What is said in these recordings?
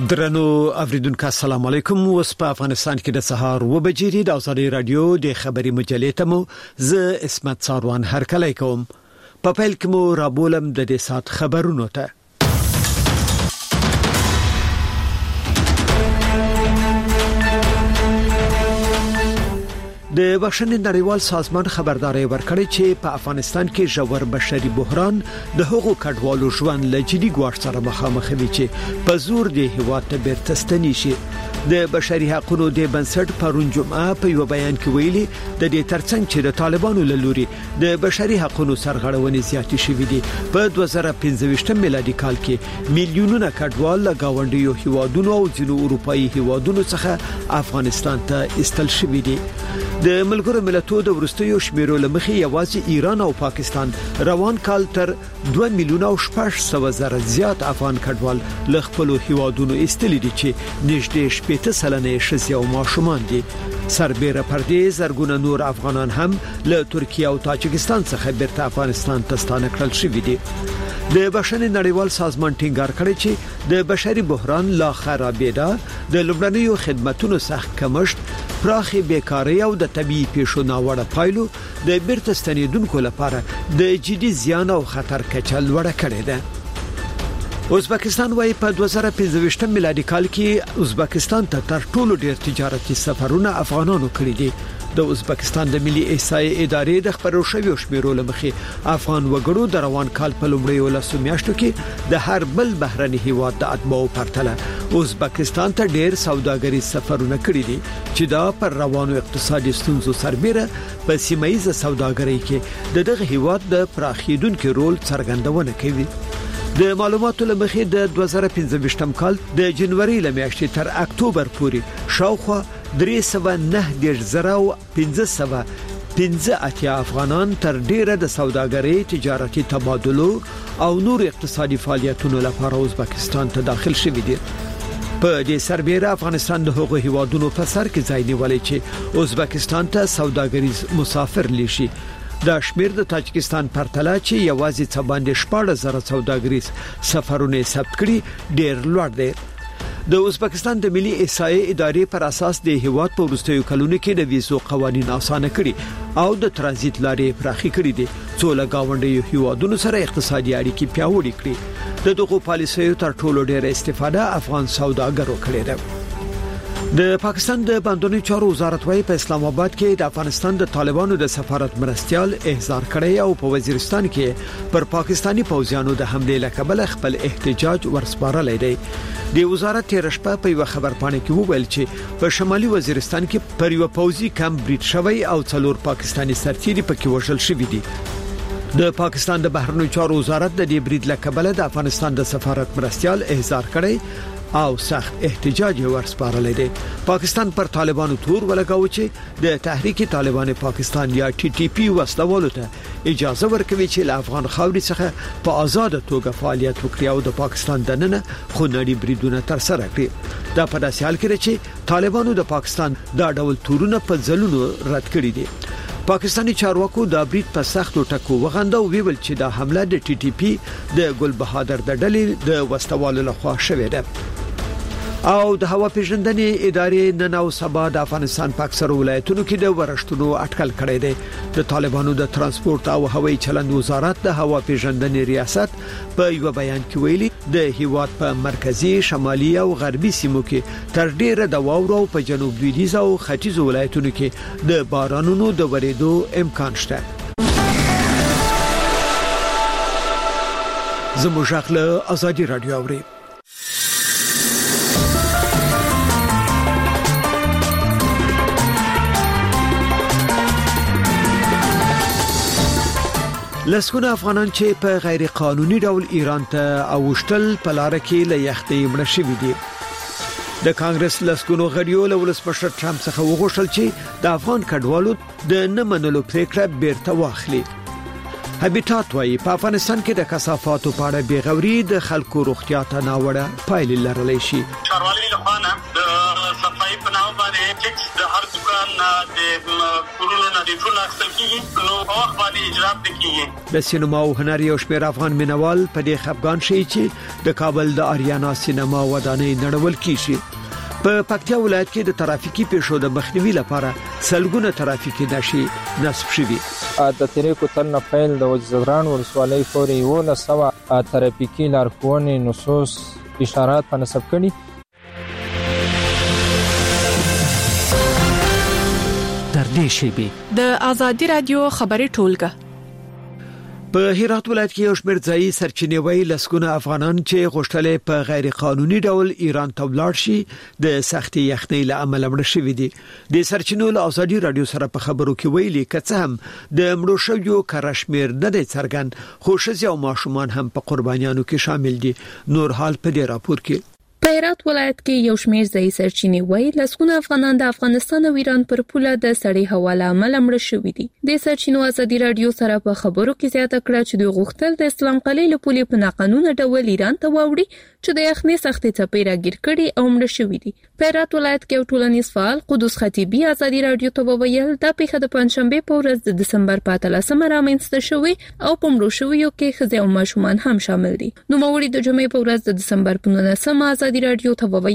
درنو اوریدونکو السلام علیکم. اوس په افغانستان کې د سهار 9 بجې د ازادي رادیو د خبري مجلې ته مو ز اسمت ساروان هرکلی کوم. په پیل کې مو رابولم د دې سات خبرونو ته. د بشري نړیوال سازمان خبرداري ورکړی چې په افغانستان کې ژور بشري بحران د حقوقو کډوالو ژوند له جدي ګواښ سره مخامخ وي چې په زور د هیواد ته بیرته ستنی شي. د بشري حقوقو د بنسټ پرون جمعه په یو بیان کې ویلي د دې ترڅنګ چې د طالبانو له لوري د بشري حقوقو سرغړونې زیاتې شوې دي. په 2015 میلادي کال کې میلیونونه کډوال له گاونډیو هیوادونو او ځینو اروپאי هیوادونو څخه افغانستان ته استل شوي دي. د ملګرو ملتونو د ورستیو شمیرو لمخې یوازې ایران او پاکستان روان کال تر 2 میلیونه او 800,000 زیات افغان کډوال له خپل هیوادونو استلي دي چې نږدې 80 سلنه شزي او ماشومان دي. سربېره پردې زرګونه نور افغانان هم له ترکیه او تاجکستان څخه بیرته افغانستان ته ستانه کړل شوي دي. د بشري نړیوال سازمان ټینګار کړی چې د بشري بحران لا خرابېدا د لومړنیو خدماتو سخت کمښت، پراخي بیکاری او د طبي پیښو ناوړه پایلو د بیرته ستنیدونکو لپاره د جدي زیان او خطر کچه لوړه کړې ده. ازبکستان وايي په 2015 میلادي کال کې ازبکستان ته تر ټولو ډېر تجارتي سفرونه افغانانو کړی دي. د ازبکستان د ملي احصایې ادارې د خبرو شویو شمیرو لمخې افغان وګړو د روان کال په لومړیو لسو میاشتو کې د هر بل بهرني هیواد د اتباعو پرتله ازبکستان ته ډېر سوداګریز سفرونه کړی دي چې دا پر روانو اقتصادي ستونزو سربېره په سیمایي سوداګرۍ کې دغه هیواد د پراخیدونکو رول څرګندونه کوي. د معلوماتو لمخې د 2015 کال د جنوري لمیاشتې تر اکتوبر پورې شاوخوا 309,515 افغانان تر ډیره د سوداګرۍ، تجارتي تبادلو او نور اقتصادي فعالیتونو لپاره ازبکستان ته داخل شوي دي. په دې سربېره افغانستان د هغو هیوادونو په سر کې ځای نیولای چې ازبکستان ته سوداګریز مسافر لشي. دا شمیر د تاجکستان پرتله چې یوازې څه باندې 14,000 سوداګریز سفرونه ثبت کړي ډېر لوړ دی. د ازبکستان د ملي احصایې ادارې پر اساس د هیواد په وروستیو کلونو کې د ویزو قوانين اسانه کړي او د ترانزیت لارې پراخې کړې دي څو له گاونډیو هیوادونو سره اقتصادي اړیکې پیاوړې کړي. د دغو پالیسیو تر ټولو ډېر استفاده افغان سوداګرو کړې ده. د پاکستان د بندرونو چارو وزارت وايي په اسلام آباد کې د افغانستان د طالبانو د سفارت مرستيال احضار کړی او په وزیرستان کې پر پاکستانی پوځیانو د حمله لکبل خپل احتجاج ورسپارلې دی. د وزارت رشپه په یو خبرپاڼه کې وویل چې په شمالي وزیرستان کې پر یو پوځي کمپ بریټ شوی او 4 پاکستانی سرتیري پکې وژل شوی دي. د پاکستان د بهرنیو چارو وزارت د دې بریټ لکبل د افغانستان د سفارت مرستيال احضار کړی او سخت احتجاج ورسپارلې دي. پاکستان پر طالبانو تور ولګاو چې د تحریک طالبان پاکستان یا TTP وسلوالو ته اجازه ورکوي چې له افغان خاوري څخه په آزاد توګه فعالیت وکړي او د پاکستان دننه خونړي بریدونه تر سره کړي. دا په داسې حال کې چې طالبانو د پاکستان دا ډول تورونه په ځلونو رد کړي دي. پاکستانی چارواکو د بریټ په سختو ټکو وغندو ویل چې دا حمله د TTP د ګل بهادر د ډلې د وسوالو لخوا شوې ده. او د هوا پیژندنې ادارې نن او سبا د افغانستان په اکثرو ولایتونو کې د ورښتونو اټکل کړی دی. د طالبانو د ترانسپورت او هوایي چلند وزارت د هوا پیژندنې ریاست په یو بیان کې ویلي د هیواد په مرکزی، شمالي او غربي سیمو کې تر ډیره د واورو په جنوب لویدیځ او ختیځ ولایتونو کې د بارانونو د ورېدو امکان شته. زموږ خپل ازادي رادیو اوري. لسکونه افغانان چې په غیر قانوني ډول ایران ته اوشتل په لار کې له یختې مړ شوي دي. د کانګرس لسکونو غړیو له ولسمشر ټرمپ څخه وغوښتل چې د افغان کډوالو د نه منلو پریکړه بیرته واخلي. هابیټات وايي په افغانستان کې د کثافاتو په اړه بیغوري د خلکو روغتیا ته ناوړه پایلې لرلی شي. چارواکي له خوا نه د صفایي په نامه باندې ټیکس د هر دکان افغانستان د کورونو نه د ټول اخیستل کیږي نو په وخت باندې اجرا کیږي. د سینما او هنر یو شمېر افغان مینوال په دې خفګان شي چې د کابل د آریانا سینما ودانۍ نړول کیږي. په پکتیا ولایت کې د ترافیکي پیښو د مخنیوي لپاره سلګونه ترافیکي نښې نصب شوي. د طریقو تل پیل د وزیران ولسوالۍ پورې 1900 ترافیکي لارښوونې نصوص اشارات په نصب کړي. در دې شیبه د ازادي رادیو خبري ټولګه په هرات ولایت کې یو شمېر ځایي سرچینې وایي لسګونه افغانان چې غوښتل په غیر قانوني ډول ایران ته ولاړ شي د سختي یخنۍ له امله مړ شوي دي. د سرچینو له ازادي رادیو سره په خبرو کې ویلي کڅ هم د مړو شویو کار شمېر نه دی څرګند، خو ښځې او ماشومان هم په قربانیانو کې شامل دي. نور حال په دې راپور کې. په هرات ولایت کې یو شمېر ځایي سرچینې وایي لسګونه افغانان د افغانستان او ایران پر پوله د سړې هوا له امله مړه شوي دي. د سرچینو ازادي رادیو سره په خبرو کې زیاته کړه چې دوی غوښتل د اسلام قلعه له پولې په ناقانونه ډول ایران ته واوړي چې د یخنۍ سختي څپې راګیر کړي او مړه شوي دي. په هرات ولایت کې یو ټولنیز فعال قدوس خطیبي ازادي رادیو ته وویل دا پیښه د پنځشنبه په ورځ د دسمبر په 13مه رامنځته شوې او په مړو شویو کې ښځې او ماشومان هم شامل دي. نو موري د جمعې په ورځ د دسمبر په 19مه ازادي رادیو ته وویل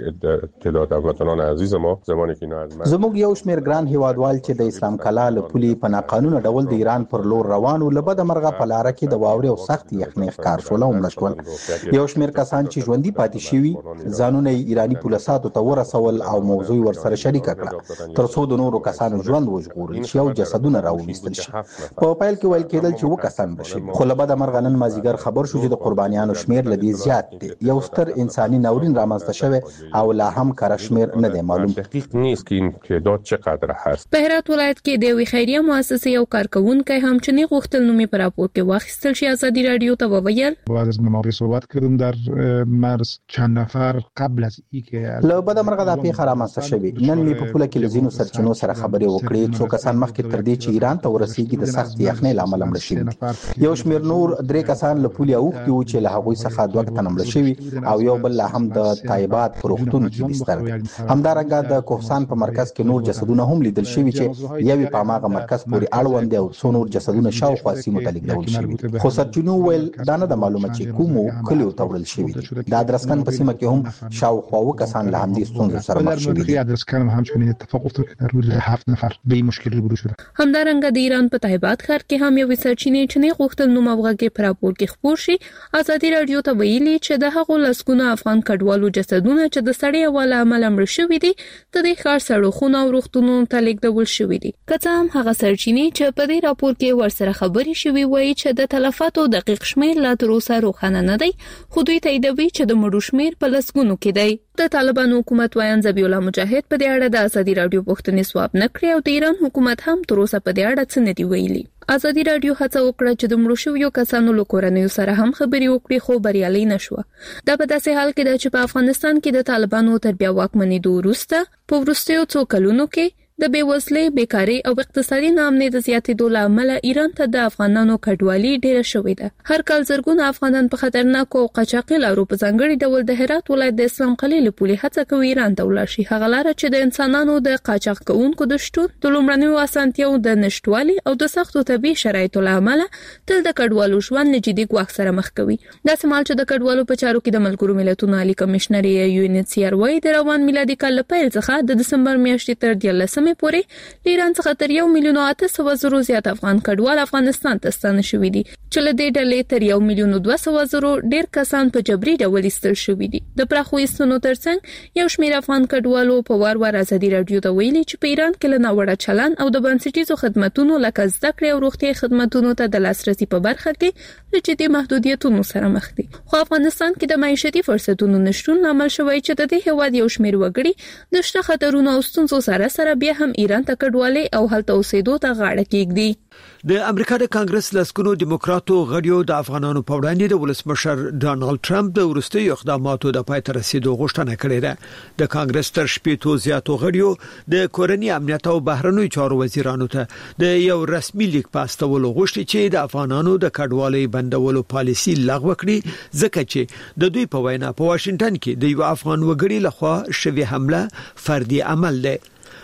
تعداد هموطنان عزیز ما زمانی که زموږ یو شمېر ګران هیوادوال چې د اسلام قلعه له پولې په ناقانونه ډول د ایران پر لور روانو لبد مرغه په لار کې د واوري او سخت یخنۍ ښکار شول او مړه شول. یو شمېر کسان چې ژوندۍ پاتې شوي ځانونه ایرانی پولیساتو ته ورسول او موضوع ورسره شریک کړه ترڅو د نورو کسانو ژوند وژغورل شي او جسدونه راوویستل شي. په پایل کې ویل کېدل چې وکسان بشي، خو لبد مرغه نن مازیګر خبر شو چې د قربانیانو شمېر لدی زیات دی. یو ستر انساني ناورین رامنځته شوی او لا هم کار شمېر نه دی معلوم. دقیق نیست که این تعداد چقدر هست. په هرات ولایت کې د یوې خیریه مؤسسې او کارکونکو هم چې نه غوښتل نومي پر راپور کې واخیستل شي ازادي رادیو ته وویل بعد از ما صحبت کردم در مرز چند نفر قبل از اینکه له بد مرغه د پیښه رامنځته شوی نن می په پوله کې لزینو سرچینو سره خبرې وکړې. څو کسان مخکې تر دې چې ایران ته ورسېږي د سخت یخنۍ لامل مړ شوي. یو شمېر نور درې کسان له پولې اوښتي وو چې له هغوی څخه دوه تنه مړ شوي او یو بل هم د طیبات پروختون کې بستر. همدارنګه د کوهستان په مرکز کې نور جسدونه هم لیدل شوي چې یوې په ماغه مرکز پورې اړوند او څو نور جسدونه شاوخوا سیمو ته لیږدول شوي. خو سرچینو ویل دا نه د معلومه چې کومو کلیو ته وړل شوي دي. د ادرسکن په سیمه کې هم شاوخوا کسان له همدې ستونزو سره مخ شوي دي. ادرسکن هم چنین اتفاق افتاد که در حدود 7 نفر به این مشکل روبرو شدند. همدارنګه د ایران په طیبات ښار کې هم یو سرچینې چې نه غوښتل نوم او غږ په راپور کې خپور شي ازادي رادیو ته ویلي چې د هغو لسګونه افغان کډوالو جسدونه چې د سړې هوا له امله مړ شوي دي د دې ښار سړکونو او روغتونونو ته لیږدول شوي دي. که څه هم هغه سرچینې چې په دې راپور کې ورسره خبرې شوي وایي چې د تلفاتو دقیق شمېر لا تر اوسه روښانه نه دی، خو دوی تاییدوي چې د مړو شمېر په لسګونو کې دی. د طالبانو حکومت وایي ذبیح الله مجاهد په دې اړه د ازادي رادیو پوښتنې ځواب نه کړی او د ایران حکومت هم تر اوسه په دې اړه څه نه دی ویلي. ازادي رادیو هڅه وکړه چې د مړو شویو کسانو له کورنیو سره هم خبرې وکړي خو بریالي نشوه. دا په داسې حال کې ده چې په افغانستان کې د طالبانو تر بیا واکمنېدو وروسته په وروستیو څو کلونو کې د بیوزلۍ، بیکارۍ او اقتصادي ناامنۍ د زیاتېدو له امله ایران ته د افغانانو کډوالي ډېره شوې ده. هر کال زرګونه افغانان په خطرناکو او قاچاقي لارو په ځانګړي ډول د هرات ولایت د اسلام قلعه له پولې هڅه کوي ایران ته ولاړ شي. هغه لاره چې د انسانانو د قاچاق کوونکو د شتون، د لومړنیو اسانتیاو د نشټوالي او د سختو طبي شرایطو له امله تل د کډوالو ژوند له جدي ګواښ سره مخ کوي. داسې مهال چې د کډوالو په چارو کې د ملګرو ملتونو عالی کمشنر UNHCR وايي د روان میلادي کال له پیل څخه د دسمبر میاشتې تر 13مې پورې ایران څخه تر 1,800,000 زیات افغان کډوال افغانستان ته ستانه شوي دي چې له دې ډلې تر 1,200,000 ډېر کسان په جبري ډول ایستل شوي دي. د پراخو ایستنو ترڅنګ یو شمېر افغان کډوالو په وار ازادي رادیو ته ویلي چې په ایران کې له ناوړه چلن او د بنسټیزو خدماتو لکه زده کړې او روغتي خدماتو ته د لاسرسي په برخه کې له جدي محدودیتونو سره مخ دي. خو افغانستان کې د معیشتي فرصتونو نشټون عمل شوی چې د دې هیواد یو شمېر وګړي د شته خطرونو او ستونزو سره بیا هم ایران ته کډوالي او هلته اوسېدو ته غاړه کېږدي. د امریکا د کانګرس لسکونو دیموکراتو غړیو د افغانانو په وړاندې د ولسمشر ډانلډ ټرمپ د وروستیو اقداماتو د پای ته رسیدو غوښتنه کړې ده. د کانګرس تر 80 زیاتو غړیو د کورنۍ امنیت او بهرنیو چارو وزیرانو ته د یو رسمي لیک پاستولو غوښتي چې د افغانانو د کډوالۍ بندولو پالیسي لغوه کړي، ځکه چې د دوی په وینا په واشنگټن کې د یو افغان وګړي لخوا شوی حمله فردي عمل دی.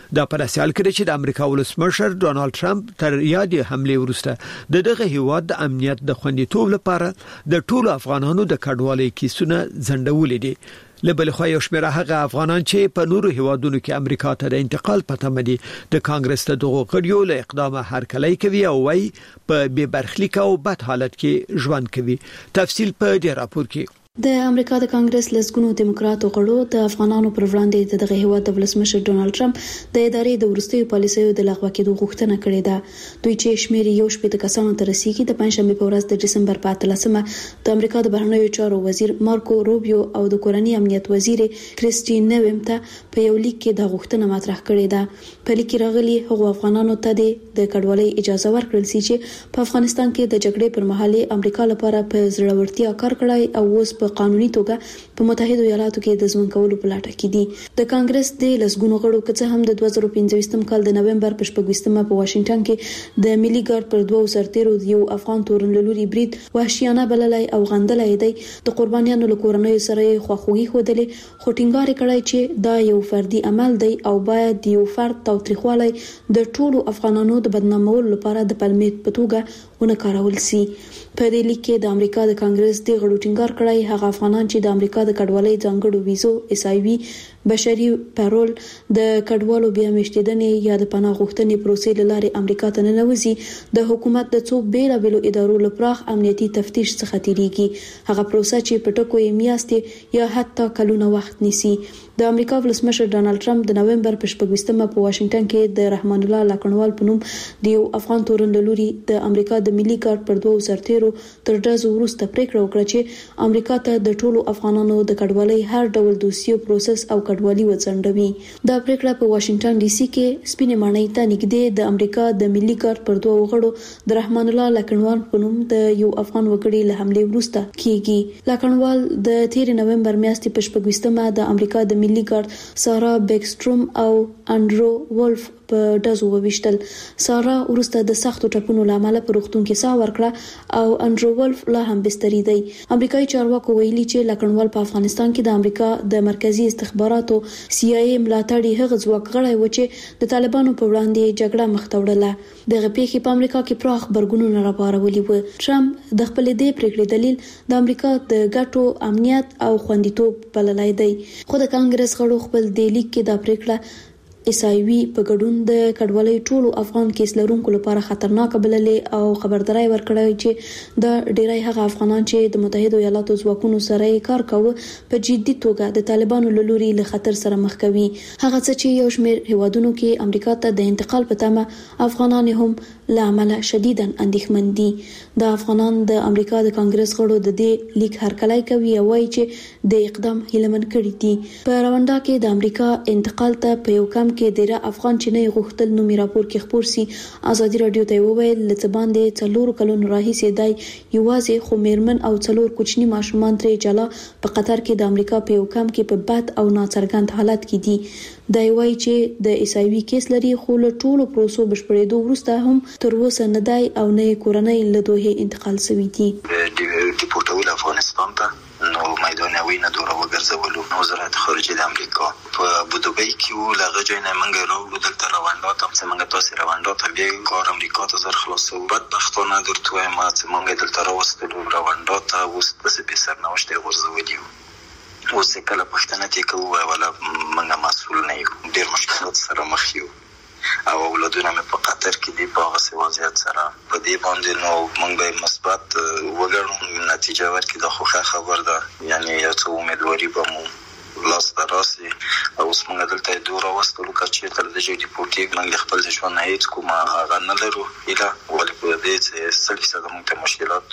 دا پر اساس کې چې د امریکا ولسمشر ډونالد ټرمپ تر یادې حمله وروسته دغه هیواد د امنیت د خوندیتوب لپاره د ټولو افغانانو د کډوالۍ کیسونه ځنډولې دي. لبل خو یو شمېر هغه افغانان چې په نورو هیوادونو کې امریکا ته د انتقال پته مدي د کانګرس ته دغه غړیو له اقدامه هرکلی کوي او وايي په بې برخلیک او بد حالت کې ژوند کوي. تفصیل په دې راپور کې. د امریکا د کانګرس لسګونو دیموکراتو غړو د افغانانو پر وړاندې دغه هیواد د ولسمشر ډونالد ټرمپ د ادارې د ورستیو پالیسیو د لغوه کېدو غوښتنه کړې ده. دوی چې شمېر یو شپږ کسانو ته رسیدي د پنځشنبه په ورځ د دسمبر په 13مه د امریکا د بهرنیو چارو وزیر مارکو روبیو او د کورنۍ امنیت وزیر کریسټي نویم ته په یو لیک کې د غوښتنه مطرح کړې ده. په لیک کې راغلي هغو افغانانو ته د کډوالۍ اجازه ورکړل شي چې په افغانستان کې د جګړې پر مهال امریکا لپاره په زړورتیا کار کړی او اوس په قانوني توګه په متحده ایالاتو کې د ژوند کولو په لټه کې دي. د کانګرس د لسګونو غړو کڅه هم د 2015 کال د نومبر په 14مه په واشنگټن کې د ملي ګارد پر 2 سرتیرو یو افغان تورن لوري برید وحشیانه بللای او غندلای دی. د قربانیانو له کورنۍ سره خواخوږي خوده خو ټینګار کړی چې دا یو فردي عمل دی او باید یو فرد تاوتریخوالی د ټولو افغانانو د بدنامولو لپاره د پلمې په توګه ونه کارول شي. په دې لیک کې د امریکا د کانګرس د غړو ټینګار کړی هغه افغانان چې د امریکا د کډوالۍ ځانګړو ویزو SIV بشري پرول د کډوالو بیا مشتیدنې یا د پناه غوښتنې پروسې لاره امریکا ته ننوځي د حکومت د څو بیلابېلو ادارو لپاره امنیتي تفتیش څخه تیریږي. هغه پروسه چې په ټکو یې میاشتې یا حتی کلونه وخت نیسي. د امریکا ولسمشر ډونالد ټرمپ د نومبر په 14مه په واشنگټن کې د رحمان الله لاکنوال په نوم د یو افغان تورن لوري د امریکا د ملي ګارد پر 2 سرتیرو تر ډزو وروسته پریکړه وکړه چې امریکا ته د ټولو افغانانو د کډوالۍ هر ډول دوسیو پروسس او کډوالي وځنډوي. دا پریکړه په واشنگټن ډي سي کې سپینې ماڼۍ ته نږدې د امریکا د ملي ګارد پر 2 غړو د رحمان الله لاکنوال په نوم د یو افغان وګړي له حمله وروسته کیږي. لاکنوال د 13 نومبر میاشتې په 14مه د امریکا د ملي ګارد سارا بیکستروم او انډرو ولف په ډزو وویشتل. سارا ورسته د سختو ټپونو لامل په روغتون کې ساه ورکړه او انډرو ولف لا هم بستري دی. امریکایي چارواکو ویلي چې لاکنوال په افغانستان کې د امریکا د مرکزی استخباراتو CIA ملاتړي هغه ځواک غړی و چې د طالبانو په وړاندې جګړه مخ ته وړله. دغه پیښې په امریکا کې پراخ برګونونه راپارولي و. ټرمپ د خپل دې پریکړې دلیل د امریکا د ګټو امنیت او خوندیتوب بللای دی. خو د کانګرس غړو خپل د لیک کې دا پریکړه SIV په ګډون د کډوالۍ ټولو افغان کیس لرونکو لپاره خطرناک بللې او خبرداري ورکړه چې د ډیری هغه افغانان چې د متحده ایالاتو ځواکونو سره کار کوي په جدي توګه د طالبانو له لوري له خطر سره مخ کوي. هغه څه چې یو شمېر هیوادونو کې امریکا ته د انتقال په تمه افغانان هم لامل شدیداً اندېښمن دي. د افغانان د امریکا د کانګرس غړو د دې لیک هرکلی کوي او وايي چې د اقدام هیلمن کړی دي. په رواندا کې د امریکا انتقال ته په یو کم کې ډیره افغان چې نه غوښتل نو راپور کې خبر سي. ازادي رادیو ته وویل لته باندې 4 کلونو راهیسې دای یوازې خو میرمن او 4 کوچني ماشومان ترې جلا په قطر کې د امریکا په یو کم کې په بد او ناڅرګند حالت کې دي. دا وایي چې د SIV کیس لري خو له ټولو پروسو بشپړېدو وروسته هم تر اوسه نه دی او نه کورنۍ له دوه انتقال شوی دي. ډیپورټول افغانستان ته نو میدانوي نه دوره وګرځولو. وزارت خارجه د امریکا په ابوظبي کې ولغه جنه منګ راو دلته رواندا ته څنګه تاسو رواندا ته بیا کار امریکا ته زر خلاصو بدبختانه درته ما څنګه دلته راوستلو رواندا ته اوس په سرنوشت غورځولې. اوس کله پښتنه ته کوه ولا منګه مسؤل نه یو. ډیر مشکلات سره مخ یو او اولادونه مې په قطر کې دی په غوسه وضعیت سره په دې باندې نو موږ به مثبت وګړو نتیجه ورکړي. د خوخه خبر ده یعنی یو څه امیدواري به مو لاس دراسي او اوس موږ دلته دوره وستلو چې تر دې ډیپورټي موږ خپل ژوند نه هیڅ کومه هغه نه لرو اله ولې په دې چې سلسله د موږ مشکلات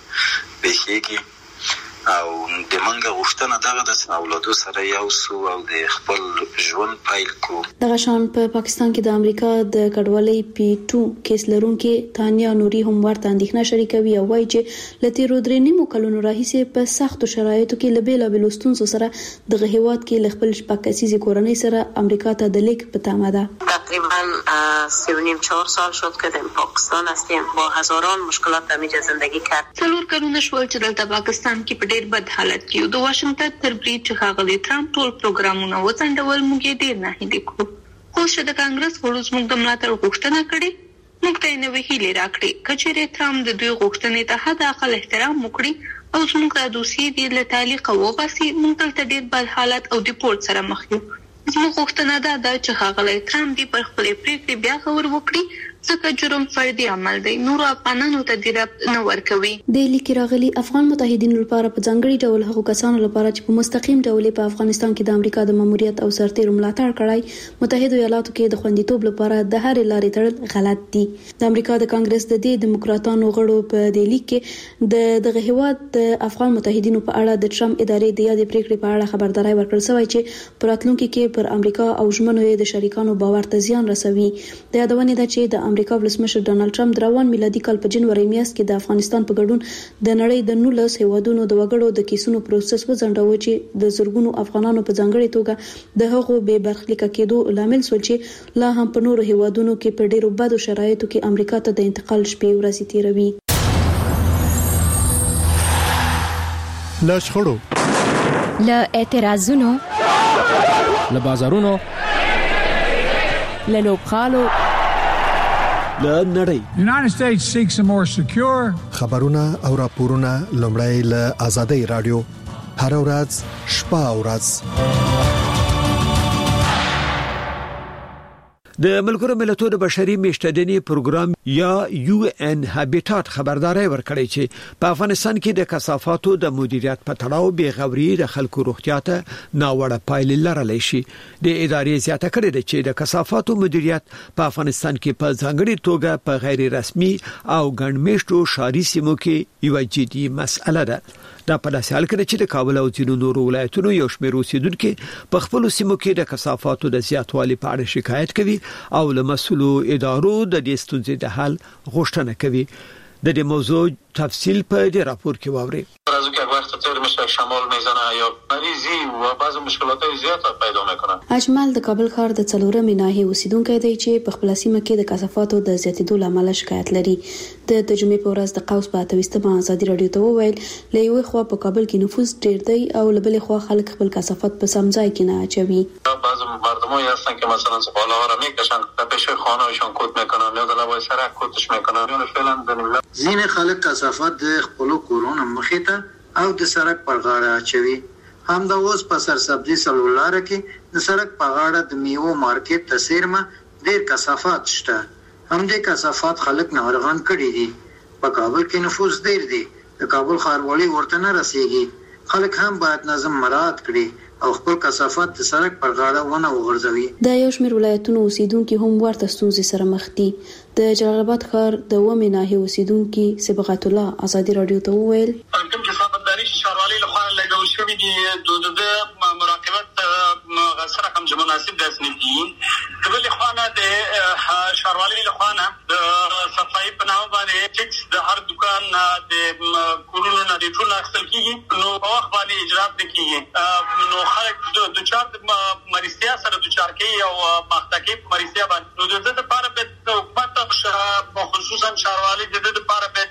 بهيږي او د منګه غوښتنه دغه د اولادو سره یو سو او د خپل ژوند پایل کو. دغه شان په پاکستان کې د امریکا د کډوالۍ P2 کیس لرونکي تانیا نوري هم ورته اندېښنه شریکوي او وایي چې لته رودرینیمو کلونو راهیسې په سختو شرایطو کې لبیلا بلوستون سره دغه هیواد کې خپل شپږکسیزه کورنۍ سره امریکا ته د لیک په تمه ده. تقریبا 3.5-4 سال شد که در پاکستان هستیم با هزاران مشکلات در زندگی کرد. 4 کلونه شول چې دلته پاکستان کې په ډېر بد حالت کې د واشنگټن تر برید چې ښاغلي ټرمپ ټول پروګرامونه وځنډول موږ ډېر نه هیلې کوو. خو چې د کانګرس غړو زموږ د ملاتړ غوښتنه کړې، موږ ته یې نوې هیلې راکړې. کچېرې ترامپ د دوی غوښتنې ته حد اقل احترام وکړي او زموږ د دوسیې دې له تعلیقه وباسي، موږ دلته ډېر بد حالت او ډیپورټ سره مخ یو. زموږ غوښتنه ده چې ښاغلی ترامپ دې پر خپلې پرېکړې بیا غور وکړي، ځکه جرم فردي عمل دی، نورو افغانانو ته دې ربط نه ورکوي. د لیک راغلي افغان متحدینو لپاره په ځانګړي ډول هغو کسانو لپاره چې په مستقیم ډول په افغانستان کې د امریکا د ماموریت او سرتیرو ملاتړ کړای، متحده ایالاتو کې د خوندیتوب لپاره د هرې لارې تړل غلط دي. د امریکا د کانګرس د دیموکراتانو غړو په دې لیک کې دغه هیواد د افغان متحدینو په اړه د ټرمپ ادارې د یادې پریکړې په اړه خبرداري ورکړل شوې چې په راتلونکي کې پر امریکا او ژمنو یې د شریکانو باور ته زیان رسوي. د یادونه ده چې د امریکا ولسمشر ډونالد ټرمپ د روان میلادي کال په جنوري میاشت کې د افغانستان په ګډون د نړۍ د 19 هیوادونو د وګړو د کیسونو پروسس وځنډاوه چې د زرګونو افغانانو په ځانګړي توګه د هغو بې برخلیک کېدو لامل شول چې لا هم په نورو هیوادونو کې په ډېرو بدو شرایطو کې امریکا ته د انتقال شپې ورځې تیروي. له شخړو، له اعتراضونو، له بازارونو، له لوبغالو، له نړۍ. United States seeks a more secure. خبرونه او راپورونه لومړی له آزادۍ رادیو هر ورځ شپه او ورځ. د ملګرو ملتونو د بشري میشتېدنې پروګرام یا UN هابیټات خبرداري ورکړی چې په افغانستان کې د کثافاتو د مدیریت په تړاو بېغوري د خلکو روغتیا ته ناوړه پایلې لرلی شي. د ادارې زیاته کړې ده چې د کثافاتو مدیریت په افغانستان کې په ځانګړي توګه په غیر رسمي او ګڼمېشتو ښاري سیمو کې یو جدي مسأله ده. دا په داسې حال کې چې د کابل او ځینو نورو ولایتونو یو شمېر اوسیدونکو په خپل سیمو کې د کثافاتو د زیاتوالي په اړه شکایت کوي او له مسؤلو ادارو د دې ستونزې د حل غوښتنه کوي. د دې موضوع تفصیل په دې راپور کې واورئ. راځي که وقت تیر میشه شمال میزنه یا مریضی و بعض مشکلات زیات پیدا میکنه. اجمل د کابل ښار د څلورمې ناحیې اوسیدونکی دی چې په خپل سیمه کې د کثافاتو د زیاتېدو لامل شکایت لري. د جمعې په ورځ د قوس په 28مه ازادي رادیو ته وویل له یوې خوا په کابل کې نفوس ډېر دی او له بلې خوا خلک خپل کثافات په سم ځای کې نه اچوي. بعض مردمایی هستن که مثلا زباله‌ها را میکشن و پیش خانه‌هاشون کود میکنن یا د لوای سرک کودش میکنن یا فعلا ځینې خلک کثافات د خپل کورونو مخې ته او د سړک پر غاړه اچوي. همدا اوس په سرسبزي سلولاره کې د سړک په غاړه د میوو مارکیټ ته سیرمه ډېر کثافات شته. همدې کثافات خلک ناروغان کړي دي. په کابل کې نفوس ډېر دی، د کابل ښاروالۍ ورته نه رسیږي. خلک هم باید نظم مراعات کړي او خپل کثافات د سړک پر غاړه ونه وغورځوي. د یو شمېر ولایتونو اوسیدونکو هم ورته ستونزې سره مخ دي. د جلال آباد ښار د ومې ناحیې اوسیدونکو صبغت الله ازادي رادیو ته وویل کوم چې خبرداري ښاروالۍ لخوا لګول شوې دي د مراقبت سره هم مناسب دي. د بل خوا نه د ښاروالۍ لخوا نه د صفایي په نامه باندې ټیکس د هر دکان د کورونو نه د ټول اخیستل کیږي، نو په وخت باندې اجرات نه کیږي، نو خلک د چار مریضتیا سره د چار کې او مختکې مریضتیا باندې نو د دې لپاره به حکومت خصوصا ښاروالۍ د دې لپاره به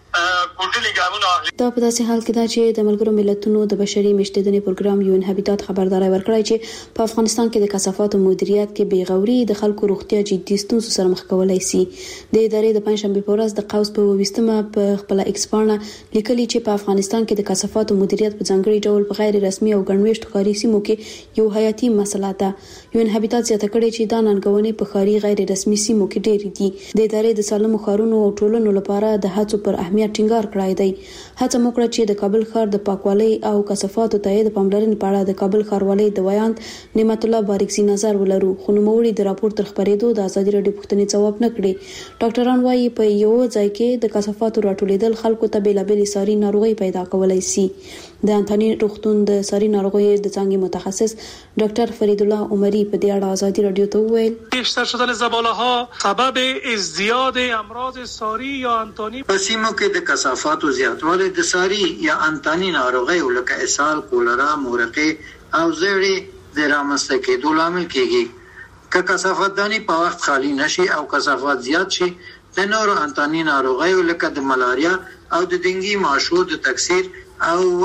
دا په داسې حال کې ده چې د ملګرو ملتونو د بشري میشتېدنې پروګرام UN هابیټات خبرداري ورکړی چې په افغانستان کې د کثافاتو مدیریت کې بېغوري د خلکو روغتیا جدي ستونزو سره مخ کولای شي. د ادارې د پنځشنبه په ورځ د قوس په 28مه په خپل ایکس باندې لیکلي چې په افغانستان کې د کثافاتو مدیریت په ځانګړي ډول په غیر رسمي او ګڼمېشتو ښاري سیمو کې یو حیاتي مسله ده. UN هابیټات زیاته کړې چې دا ننګونې په ښاري غیر رسمي سیمو کې ډېرې دي. د ادارې د سالمو ښارونو او ټولنو لپاره د هڅو پر اهمیت ټینګار کړی دی. هڅه وکړه چې د کابل ښار د پاکوالۍ او کثافاتو ته د پاملرنې په اړه د کابل ښاروالۍ د ویاند نعمت الله باریکزي نظر ولرو، خو نوموړي د راپور تر خبرېدو د ازادي رادیو پوښتنې ځواب نه کړي. ډاکټران وايي په یو ځای کې د کثافاتو راټولېدل خلکو ته بیلابېلې ساري ناروغۍ پیدا کولای شي. د انتاني روغتون د ساري ناروغیو د څانګې متخصص ډاکټر فرید الله عمري په دې اړه ازادي رادیو ته وویل بیشتر شدن زباله‌ها سبب ازدیاد امراض ساری یا انتانی په سیمو کې د کثافاتو زیاتوالی د ساری یا انتانی ناروغیو لکه اسهال، کولرا، مورقې او زیړې د رامنځته کېدو لامل کېږي. که کثافتداني په وخت خالی نشي او کثافات زیات شي، د نورو انتانی ناروغیو لکه د ملاریا او د ډنګي ماشو د تکثیر او ودې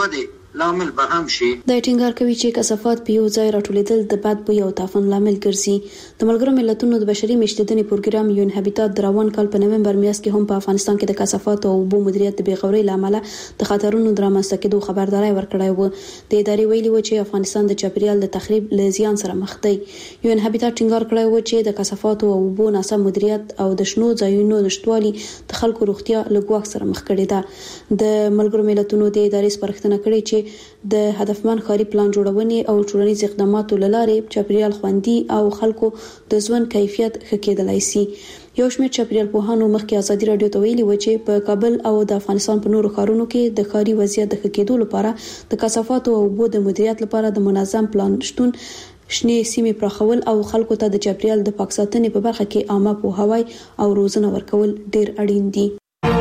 لامل به هم شي. د ټینګار کوي چې کثافات په یو ځای راټولېدل د بد بوی او تعفن لامل ګرځي. د ملګرو ملتونو د بشري میشتېدنې پروګرام یون هابیټات د روان کال په نومبر میاشت کې هم په افغانستان کې د کثافات او اوبو مدیریت د بېغورۍ لامل د خطرونو درامسته کېدو خبرداري ورکړې و. د ادارې ویلي و چې افغانستان د چاپیریال د تخریب له زیان سره مخ دی. یون هابیټات ټینګار کړی و چې د کثافات او اوبو ناسم مدیریت او د شنو ځایونو نشټوالي د خلکو روغتیا له ګواښ سره مخ کړي ده. د ملګرو ملتونو د ادارې سپارښتنه کړې چې د هدفمن ښاري پلان جوړونې او ټولنیز اقداماتو لاره چاپیریال خوندي او خلکو د ژوند کیفیت ښه کېدلای شي. یو شمېر چاپیریال پوهانو مخکې ازادي رادیو ته ویلي و چې په کابل او د افغانستان په نورو ښارونو کې د ښاري وضعیت د ښه کېدو لپاره د کثافاتو او اوبو د مدیریت لپاره د منظم پلان شتون، شنې سیمې پراخول او خلکو ته د چاپیریال د پاک ساتنې په برخه کې عامه پوهاوی او روزنه ورکول ډېر اړین دي.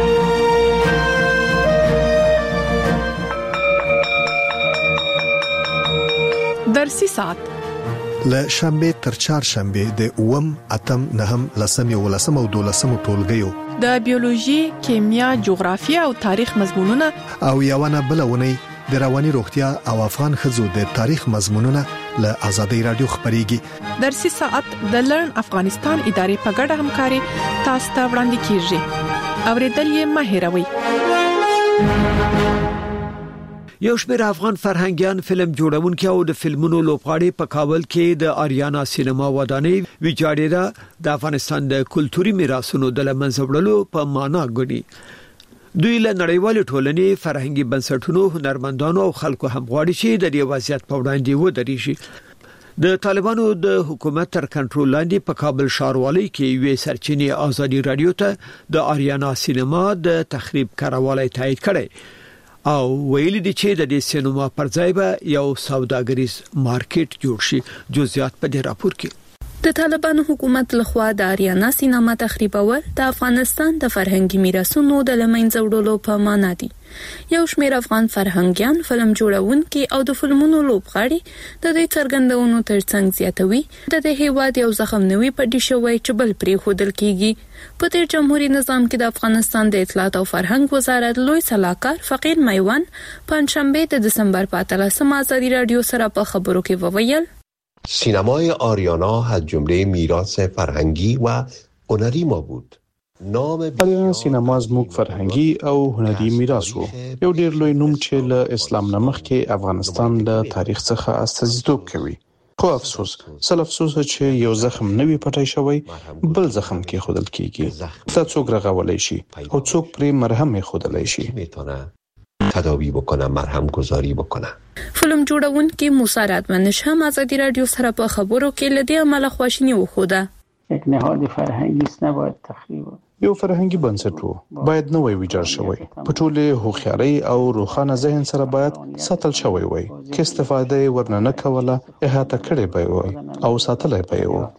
درسي ساعت له شنبه تر چهارشنبه د 8، 8، 9، 10 او 12 ټولګیو د بیولوژي، کیمیا، جغرافیه او تاریخ مضمونونه او یوونه بلونه د رواني روغتیا او افغان خزو د تاریخ مضمونونه له آزادۍ رادیو خبريږي. درسي ساعت د لرن افغانستان ادارې په ګډه همکاري تاسو ته وړاندې کیږي. اوریدل یې مه هېروئ. یو شمېر افغان فرهنګيان فلم جوړونکي او د فلمونو لوبغاړي په کابل کې د آریانا سینما ودانۍ ویجاړېدا د افغانستان د کلتوري میراثونو د لمنځه وړلو په معنا ګڼي. دوی له نړیوال ټولنې فرهنګي بنسټونو، هنرمندانو او خلکو هم غواړي چې د دې وضعیت په وړاندې ودرېږي. د طالبانو د حکومت تر کنټرول لاندې په کابل ښاروالۍ کې یوې سرچینې آزادي رادیو ته د آریانا سینما د تخریب کاروالی تایید کړی او ویلي دي چې د دې سینما پر ځای به یو سوداګریز مارکیټ جوړ شي. جزئیات په دې راپور کې. د طالبانو حکومت لخوا د آریانا سینما تخریبول د افغانستان د فرهنګي میراثونو د لمنځه وړلو په معنا دي. یو شمېر افغان فرهنګيان، فلم جوړونکي او د فلمونو لوبغاړي د دې څرګندونو ترڅنګ زیاتوي د دې هیواد یو زخم نوي پټ شوی چې بل پرې خودل کیږي. په تیر جمهوریت نظام کې د افغانستان د اطلاعات او فرهنګ وزارت لوی سلاکار فقیر میوان پنځشنبه د دسمبر په 13 آزادی رادیو سره په خبرو کې وویل سینمای آریانا از جمله میراث فرهنگی و هنری ما بود. آریانا سینما زموږ فرهنګي او هنري میراث وو. یو ډېر لوی نوم چې له اسلام نه مخکې افغانستان له تاریخ څخه استازیتوب کوي. خو افسوس چې یو زخم نوی پټای شوی بل زخم کې خودل کیږي. تا څوک رغولای شي او څوک پرې مرهم خودلای شي. تداوی بکنه، مرهم گذاری بکنه. فلم جوړونکي موسی رادمنش هم آزادی رادیو سره په خبرو کې لدی عمل خواشینی وخوده. یک نهاد فرهنگی است نباید تخریب. یو فرهنګي بنسټ وو باید نوې ویجاړ شوی. په ټوله هوښیارۍ او روښانه ذهن سره باید ساتل شوی وای. کې استفاده ورننه کوله احاطه کړي به وای او ساتلای به وای.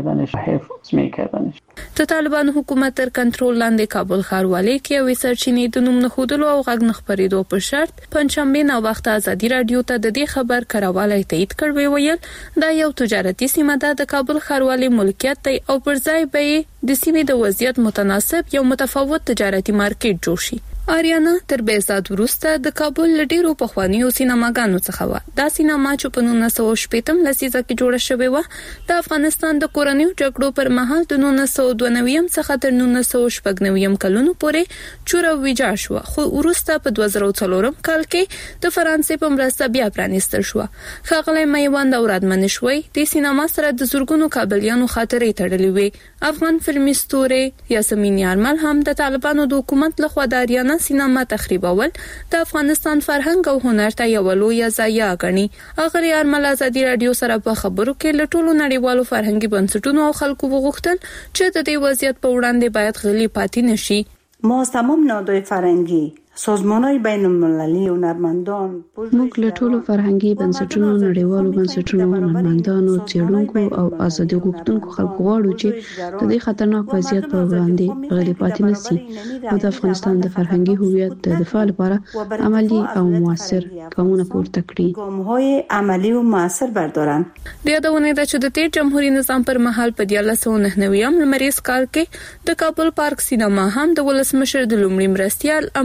د طالبانو حکومت تر کنټرول لاندې کابل ښاروالۍ کې یو سرچینې د نوم نخودلو او غږ نخبرېدو په شرط پنځشنبه نو وخت آزادی رادیو ته د دې خبر کراوالی تایید کړی ویل دا یو تجارتي سیمه ده د کابل ښاروالۍ ملکیت دی او پر ځای به د سیمې د وضعیت متناسب یو متفاوت تجارتي مارکیټ جوړ شي. آریانا تر بیزاد وروسته د کابل لډیرو پخوانیو سینماګانو څخه و. دا سینما چې په 1980 لسیزه کې جوړه شوې و د افغانستان د کورنیو جګړو پر مهال د 1992 څخه تر 1999 کلونو پورې چوره ویجاړ شو. خو وروسته په 2004 کال کې د فرانسې په مرسته بیا پرانیستل شو. ښاغلی میوند اورادمن شوی د سینما سره د زورګونو کابلیانو خاطرې تړلې وي. افغان فلمي ستوري یاسمین یارمل هم د طالبانو د حکومت لخوا د آریانا سینما تخریبول د افغانستان فرهنګ او هنر ته یو لوی ضایعه غني. اغلی یارمل آزادی رادیو سره په خبرو کې له ټولو نړیوالو فرهنګي بنسټونو او خلکو وغوښتل چې د دې وضعیت په وړاندې باید غلي پاتې نشي. ما از تمام نهادهای فرهنگی سازمان‌های بین‌المللی هنرمندان موږ له ټولو فرهنګي بنسټونو، نړیوالو بنسټونو، هنرمندانو، څېړونکو او ازادي غوښتونکو خلکو غواړو چې د دې خطرناک وضعیت پر وړاندې غلي پاتې نشي او د افغانستان د فرهنګي هویت د دفاع لپاره عملی او موثر ګامونه پورته کړي. ګام‌های عملی او موثر بردارن. د یادونه ده چې د تیر جمهوریت نظام پر مهال په 1999 لمریز کال کې د کابل پارک سینما هم د ولسمشر د لومړي مرستیال امرالله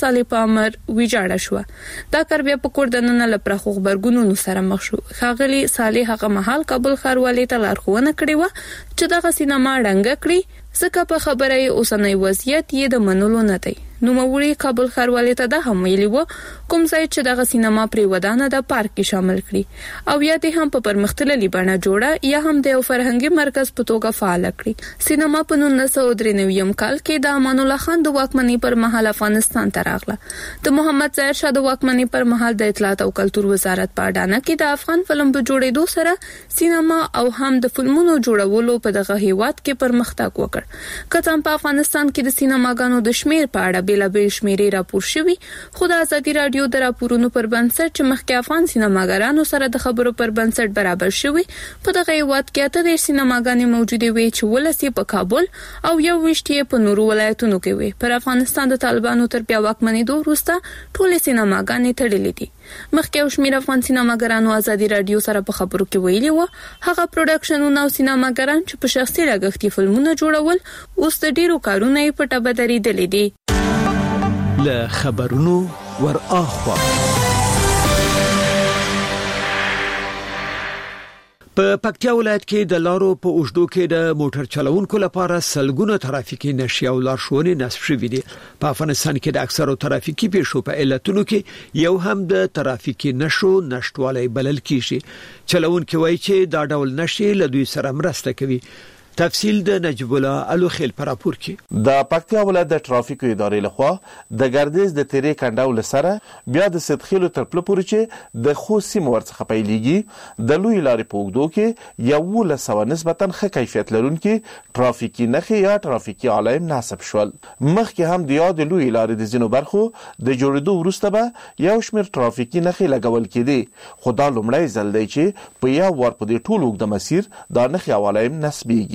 صالح پامر ویجاړه شو دا کار بیا په کوردننه لپاره خبرګونونو سره مخ شو خاغلی صالح هغه محل کابل ښاروالۍ ته لارښوونه کړې و چې دغه سینما ډنګ کړي ځکه په خبره یې اوسنۍ وضعیت یې د منلو نه دی نو موري کابل ښاروالۍ ته د هم ویلي و کوم ځای چې دغه سینما پرې ودانه د پارک کې شامل کړي او یا د هم په پرمختللي بڼه جوړه یا هم د فرهنګي مرکز په توګه فعال کړي سینما په 1993 کال کې د امان الله خان د واکمنۍ پر مهال افغانستان ته راغله د محمد ظاهر شاه د واکمنۍ پر مهال د اطلاعات او کلتور وزارت په اډانه کې د افغان فلم په جوړېدو سره سینما او هم د فلمونو جوړولو په دغه هیواد کې پرمختګ وکړ کله په افغانستان کې د سینماګانو د شمیر په اړه بیلابیل شمیرې راپور شوي خو د ازادي رادیو د راپورونو پر بنسټ چې مخکې افغان سینماګرانو سره د خبرو پر بنسټ برابر شوي په دغه هیواد کې اته د سینماګانې موجوده وي چې ولسی په کابل او یو وشتي په نورو ولایتونو کې وي پر افغانستان د طالبانو تر بیا واکمنۍ دوه وروسته ټول سینماګانې تړلې دي مخکې شمیر افغان سینماګرانو ازادي رادیو سره په خبرو کې ویلي و هغه پروډکشنونه او سینماګران چې په شخصي لګښتي فلمونه جوړول اوس د ډیرو کارونه یې په ټبه درېدلې دي له خبرونو ور اخوا په پکتیا ولایت کې د لارو په اوږدو کې د موټر چلوونکو لپاره سلګونه ترافیکي نښې او لارښوونې نصب شوې دي په افغانستان کې د اکثرو ترافیکي پیښو په علتونو کې یو هم د ترافیکي نښو نشټوالی بلل کیږي چلوونکي وایي چې دا ډول نښې له دوی سره مرسته کوي تفصیل د نجیب الله الوخیل پر راپور کې د پکتیا ولایت د ټرافیکو ادارې لخوا د ګردیز د تیرې کنډاول سره بیا د سدخیلو تر پله پورې چې د خو سیمه ورڅخه پیلېږي د لوی لارې په اوږدو کې یو لسوه نسبتاً ښه کیفیت لرونکي ټرافیکي نښې یا ټرافیکي علایم نصب شول مخکې هم د یاد لوی لارې د ځینو برخو د جوړېدو وروسته به یو شمېر ټرافیکي نښې لګول کېدې خو دا لومړی ځل دی چې په یو وار په دې ټول اوږده مسیر دا نښې او علایم نصبېږي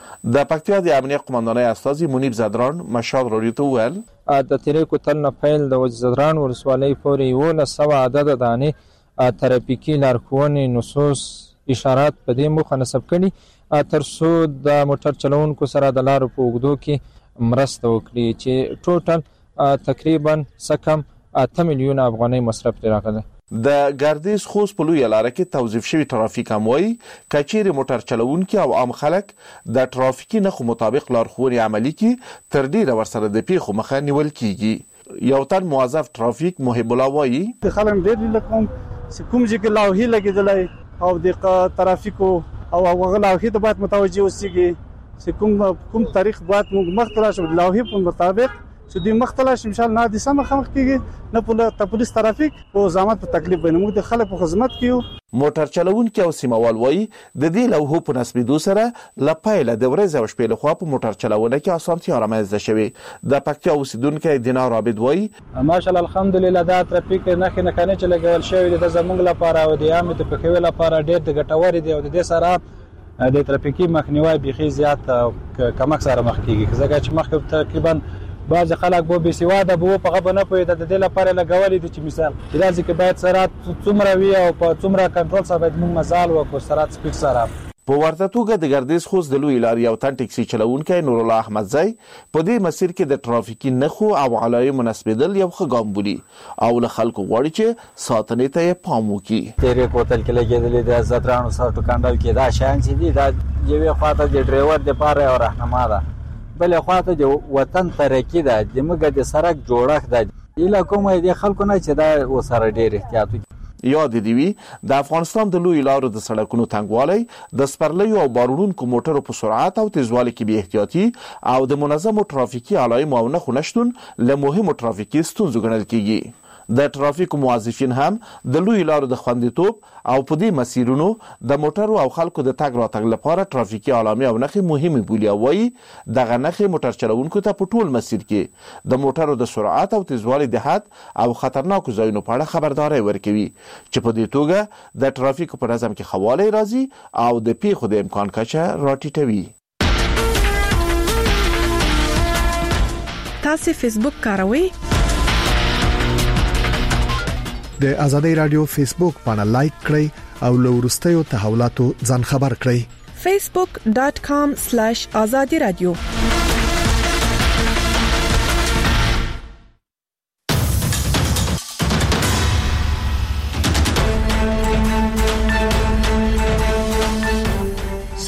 د پکتیا د امنیت قومندانۍ استازي منیب زدران مشال رادیو ته وویل د تیرې کوتل نه پیل د زدران ولسوالۍ پورې 1900 عدد دانې ترافیکي لارښوونې نصوص اشارات په دې مخه نصب کړي تر څو د موټر چلوونکو سره د لارو په اوږدو کې مرسته وکړي چې ټوټل تقریبا سکم 8 میلیون افغانۍ مصرف راغله د ګردیز خوست په لوی لار کې توظیف شوی ټرافیک اموي کچېری موټر چلوونکي او عام خلک د ټرافیکي نښو مطابق لارښوونې عملي کړي تر ډیره ورسره د پیښو مخه نیول کیږي یو تن موظف ټرافیک محب الله وایي د خلک ډېر لکم کوم چې لوحې لګېدلې او د ټرافیکو او هغه لوحې ته باید متوجه اوسېږي چې کوم تاریخ باید موږ مخته شو لوحې په مطابق چې د مختلف شمشال نه د سم خمخ کېږي نه په پولیس ترافیک او زحمت په تکلیف باندې موږ د خلکو په خدمت کیو موټر چلوونکي او سیموال وایي د دې لوحو په نسبېدو سره لپایله د ورځې او شپې لخوا په موټر چلوونه کې اسانتیا رامنځته شوې د پکتیا اوسیدونکو دینار عابد وایي ماشاءالله الحمدلله دا ترافیک نه کنه چې لګول شوی د زمونږ لپاره او د عامه تپکوي لپاره ډېر د ګټور دی او د دې سره د ترافیکي مخنیوي بيخي زیات کمک سره مخ کیږي ځکه چې مخ تقریبا بعض خلک به بسواده به په غو نه پوي د دې لپاره لګولې دي چې مثال لازم کې باید سرعت څومره وي او په څومره کنټرول سره باید موږ مزال وکړو سرعت سپیډ سره په ورته توګه د ګردیز خوست د لوی لارې او تن ټکسي چلوونکی نور الله احمدزی په دې مسیر کې د ټرافیکي نښو او علایم منسبدل یو ښه ګام بولي او له خلکو غواړي چې ساتنې ته پام وکړي تیرې کوتل کې لګېدلې د زدرانو سره ټکانډل کې دا شان چې دي دا یوې خواته د ډرایور د پاره او راهنما ده بل خواته د وطن ترقی ده د موږ د سړک جوړښت ده اله کومه د خلکو نه چې دا وسره ډېر احتیاط یاد دی وی د افغانستان د لوی لارو د سړکونو تنګوالی د سپرلیو او بارونکو موټرو په سرعت او تیزوالي کې به احتیاطي او د منظمو ټرافیکي علایم او نښو نشټون له مهمو ټرافیکي ستونزو ګڼل کیږي د ټرافیک موظفین هم د لوی لارو د خوندیتوب او په دې مسیرونو د موټرو او خلکو د تګ راتګ لپاره ټرافیکي علامې او نښې مهمې بولي او وایي دغه نښې موټر چلوونکو ته په ټول مسیر کې د موټرو د سرعت او تیزوالي د حد او خطرناکو ځایونو په اړه خبرداری ورکوي چې په دې توګه د ټرافیک په نظم کې ښه والی راځي او د پیښو د امکان کچه راټیټوي. تاسو فیسبوک کاروئ؟ د ازادۍ رادیو فیسبوک باندې لایک کړئ او له وروستیو تحولاتو ځان خبر کړئ. facebook.com/azadi radio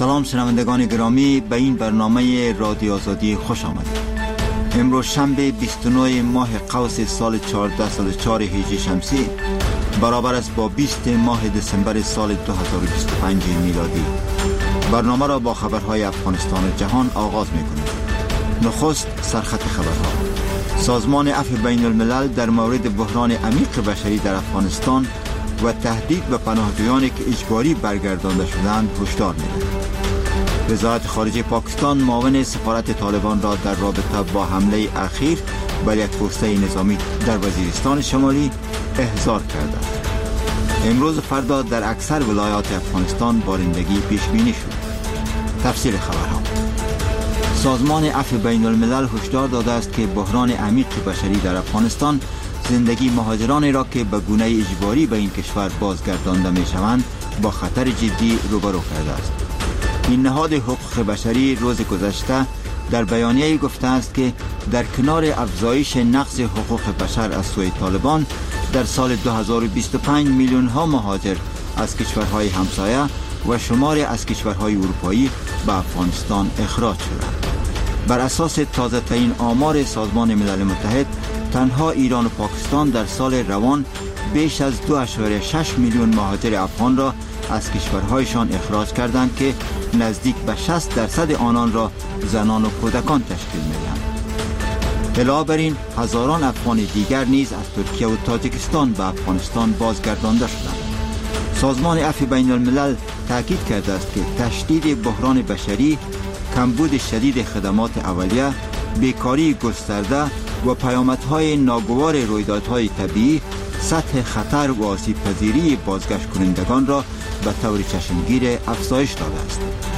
سلام شنوندگان گرامی، به این برنامه رادیو آزادی خوش آمدید. امروز شنبه 29 ماه قوس سال 1404 هجری شمسی برابر است با 20 ماه دسامبر سال 2025 میلادی. برنامه را با خبرهای افغانستان و جهان آغاز می‌کنیم. نخست سرخط خبرها. سازمان عفو بین الملل در مورد بحران عمیق بشری در افغانستان و تهدید به پناهجویانی که اجباری برگردانده شدند هشدار می‌دهد. وزارت خارجه پاکستان معاون سفارت طالبان را در رابطه با حمله اخیر بر یک پوسته نظامی در وزیرستان شمالی احضار کرده. امروز و فردا در اکثر ولایات افغانستان بارندگی پیش بینی شد. تفصیل خبرها. سازمان عفو بین الملل هشدار داده است که بحران عمیق بشری در افغانستان زندگی مهاجرانی را که به گونه اجباری به این کشور بازگردانده می شوند با خطر جدی روبرو کرده است. این نهاد حقوق بشری روز گذشته در بیانیه‌ای گفته است که در کنار افزایش نقض حقوق بشر از سوی طالبان در سال 2025 میلیون ها مهاجر از کشورهای همسایه و شماری از کشورهای اروپایی به افغانستان اخراج شدند. بر اساس تازه ترین آمار سازمان ملل متحد، تنها ایران و پاکستان در سال روان بیش از 2.6 میلیون مهاجر افغان را از کشورهایشان اخراج کردند که نزدیک به 60% آنان را زنان و کودکان تشکیل می‌دهند. علاوه بر این هزاران افغان دیگر نیز از ترکیه و تاجیکستان به افغانستان بازگردانده شدند. سازمان عفو بین الملل تاکید کرده است که تشدید بحران بشری، کمبود شدید خدمات اولیه، بیکاری گسترده و پیامدهای ناگوار رویدادهای طبیعی سطح خطر و آسیب پذیری بازگشت کنندگان را به طور چشمگیر افزایش داده است.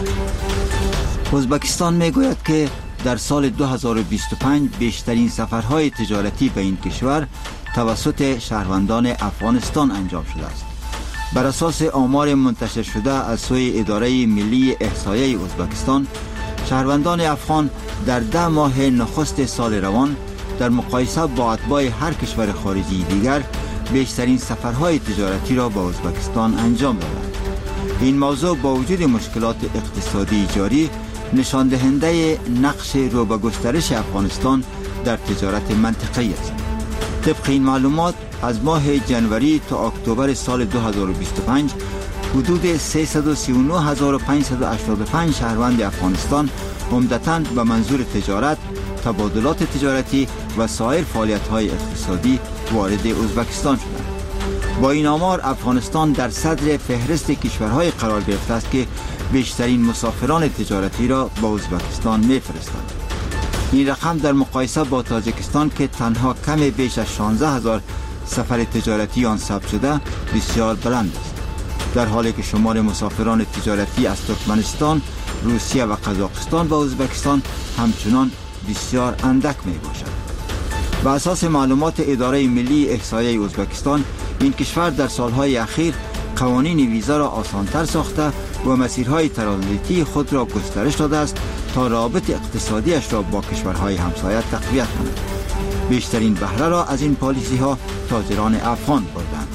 ازبکستان میگوید که در سال 2025 بیشترین سفرهای تجارتی به این کشور توسط شهروندان افغانستان انجام شده است. بر اساس آمار منتشر شده از سوی اداره ملی احصایه ازبکستان، شهروندان افغان در 10 ماه نخست سال روان در مقایسه با اتباع هر کشور خارجی دیگر بیشترین سفرهای تجارتی را به ازبکستان انجام دادند. این موضوع با وجود مشکلات اقتصادی جاری نشان دهنده نقش رو به گسترش افغانستان در تجارت منطقه‌ای است. طبق این معلومات از ماه جنوری تا اکتبر سال 2025 حدود 339,585 شهروند افغانستان عمدتاً به منظور تجارت، تبادلات تجارتی و سایر فعالیت‌های اقتصادی وارد ازبکستان شدند. با این آمار افغانستان در صدر فهرست کشورهای قرار گرفته است که بیشترین مسافران تجارتی را به ازبکستان می‌فرستند. این رقم در مقایسه با تاجیکستان که تنها کم بیش از 16,000 سفر تجارتی آن ثبت شده بسیار بلند است، در حالی که شمار مسافران تجارتی از ترکمنستان، روسیه و قزاقستان به ازبکستان همچنان بسیار اندک می باشد. بر اساس معلومات اداره ملی احصایه ازبکستان، این کشور در سالهای اخیر قوانین ویزا را آسانتر ساخته و مسیرهای ترانزیتی خود را گسترش داده است تا روابط اقتصادیش را با کشورهای همسایه تقویت کند. بیشترین بهره را از این پالیسی ها تاجران افغان بردند.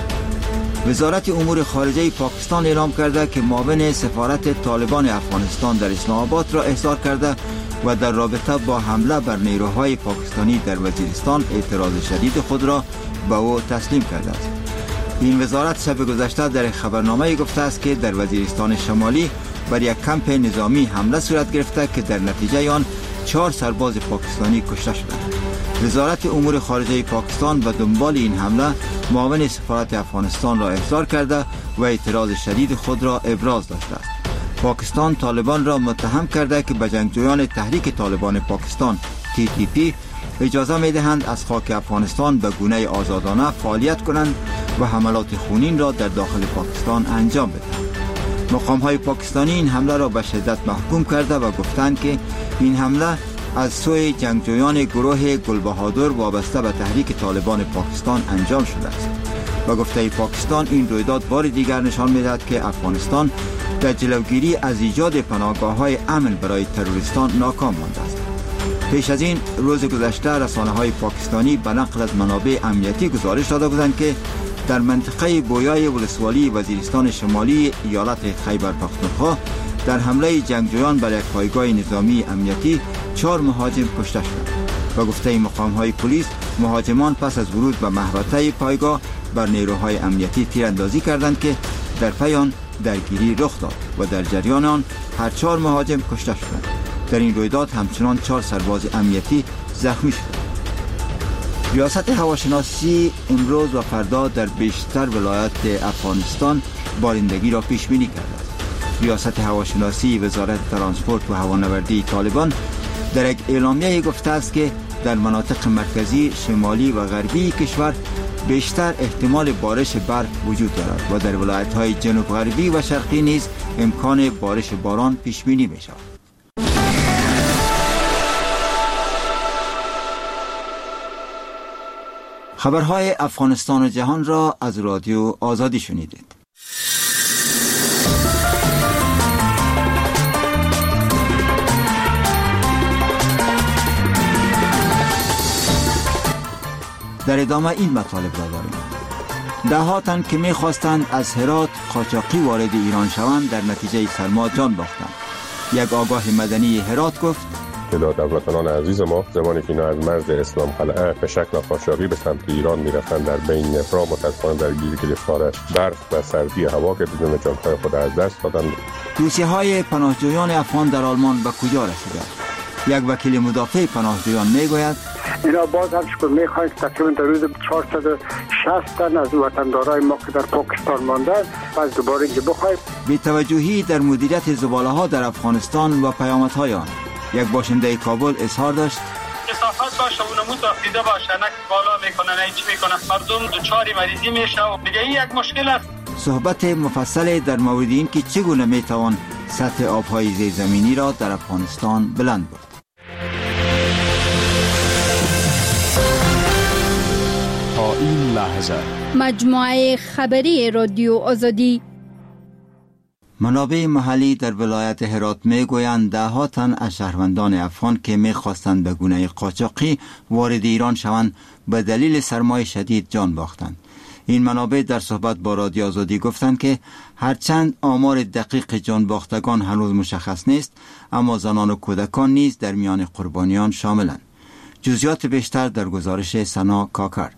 وزارت امور خارجه پاکستان اعلام کرده که معاون سفارت طالبان افغانستان در اسلام آباد را احضار کرده و در رابطه با حمله بر نیروهای پاکستانی در وزیرستان اعتراض شدید خود را به او تسلیم کرده است. این وزارت شب گذشته در خبرنامه گفته است که در وزیرستان شمالی بر یک کمپ نظامی حمله صورت گرفته که در نتیجه آن 4 سرباز پاکستانی کشته شدند. وزارت امور خارجه پاکستان به دنبال این حمله معاون سفارت افغانستان را احضار کرده و اعتراض شدید خود را ابراز داشته است. پاکستان طالبان را متهم کرده که به جنگجویان تحریک طالبان پاکستان TTP اجازه می‌دهند از خاک افغانستان به گونه آزادانه فعالیت کنند و حملات خونین را در داخل پاکستان انجام بدهند. مقام‌های پاکستانی این حمله را به شدت محکوم کرده و گفتند که این حمله از سوی جنگجویان گروه گلبهادر وابسته به تحریک طالبان پاکستان انجام شده است. با گفته پاکستان این رویداد بار دیگر نشان می‌دهد که افغانستان در جلوگیری از ایجاد پناهگاه‌های امن برای تروریستان ناکام مانده است. پیش از این روز گذشته رسانه‌های پاکستانی به نقل از منابع امنیتی گزارش داده بودند که در منطقه بویای ولسوالی وزیرستان شمالی ایالت خیبر پختونخوا در حمله جنگجویان بر یک پایگاه نظامی امنیتی 4 مهاجم کشته شدند. با گفته مقام‌های پلیس، مهاجمان پس از ورود به محوطه پایگاه بر نیروهای امنیتی تیراندازی کردند که در پی آن درگیری رخ داد و در جریان آن هر 4 مهاجم کشته شدند. در این رویداد همچنان 4 سرباز امنیتی زخمی شدند. ریاست هواشناسی امروز و فردا در بیشتر ولایات افغانستان بارندگی را پیش بینی کرده است. ریاست هواشناسی وزارت ترانسپورت و هوانوردی طالبان در یک اعلامیه گفته است که در مناطق مرکزی، شمالی و غربی کشور بیشتر احتمال بارش برف وجود دارد و در ولایت‌های جنوب غربی و شرقی نیز امکان بارش باران پیش بینی می‌شود. خبرهای افغانستان و جهان را از رادیو آزادی شنیدید. در ادامه این مطالب را داریم. ده‌ها تن که می‌خواستند از هرات قاچاقی وارد ایران شوند در نتیجه سرما جان باختند. یک آگاه مدنی هرات گفت: تعداد هموطنان عزیز ما زمانی که اینا از مرز اسلام قلعه به شکل قاچاقی به سمت ایران می‌رفتند در بین راه متأسفانه درگیری گرفتار برف و سردی هوا که بدون جان‌های خود از دست دادند. توصیه‌های پناهجویان افغان در آلمان به کجا رسیده؟ یک وکیل مدافع پناهجویان میگوید اینا باز هم شکر میخواهید تقریبا در روز 460 تن از وطندارای ما که در پاکستان مانده باز دوباره اینجا بخواهید. بی‌توجهی در مدیریت زباله‌ها در افغانستان و پیامدهای آن. یک باشنده کابل اظهار داشت: کثافت باشه و نمود آفریده باشه، نک بالا میکنه نه چی میکنه، مردم دچار مریضی میشه و دیگه این یک مشکل است. صحبت مفصل در مورد این که چگونه میتوان سطح آبهای زیرزمینی را در افغانستان بلند برد. تا این لحظه مجموعه خبری رادیو آزادی. منابع محلی در ولایت هرات میگویند ده‌ها تن از شهروندان افغان که میخواستند به گونه قاچاقی وارد ایران شوند به دلیل سرمای شدید جان باختند. این منابع در صحبت با رادیو آزادی گفتند که هرچند آمار دقیق جان باختگان هنوز مشخص نیست، اما زنان و کودکان نیز در میان قربانیان شاملند. جزئیات بیشتر در گزارش سنا کاکر.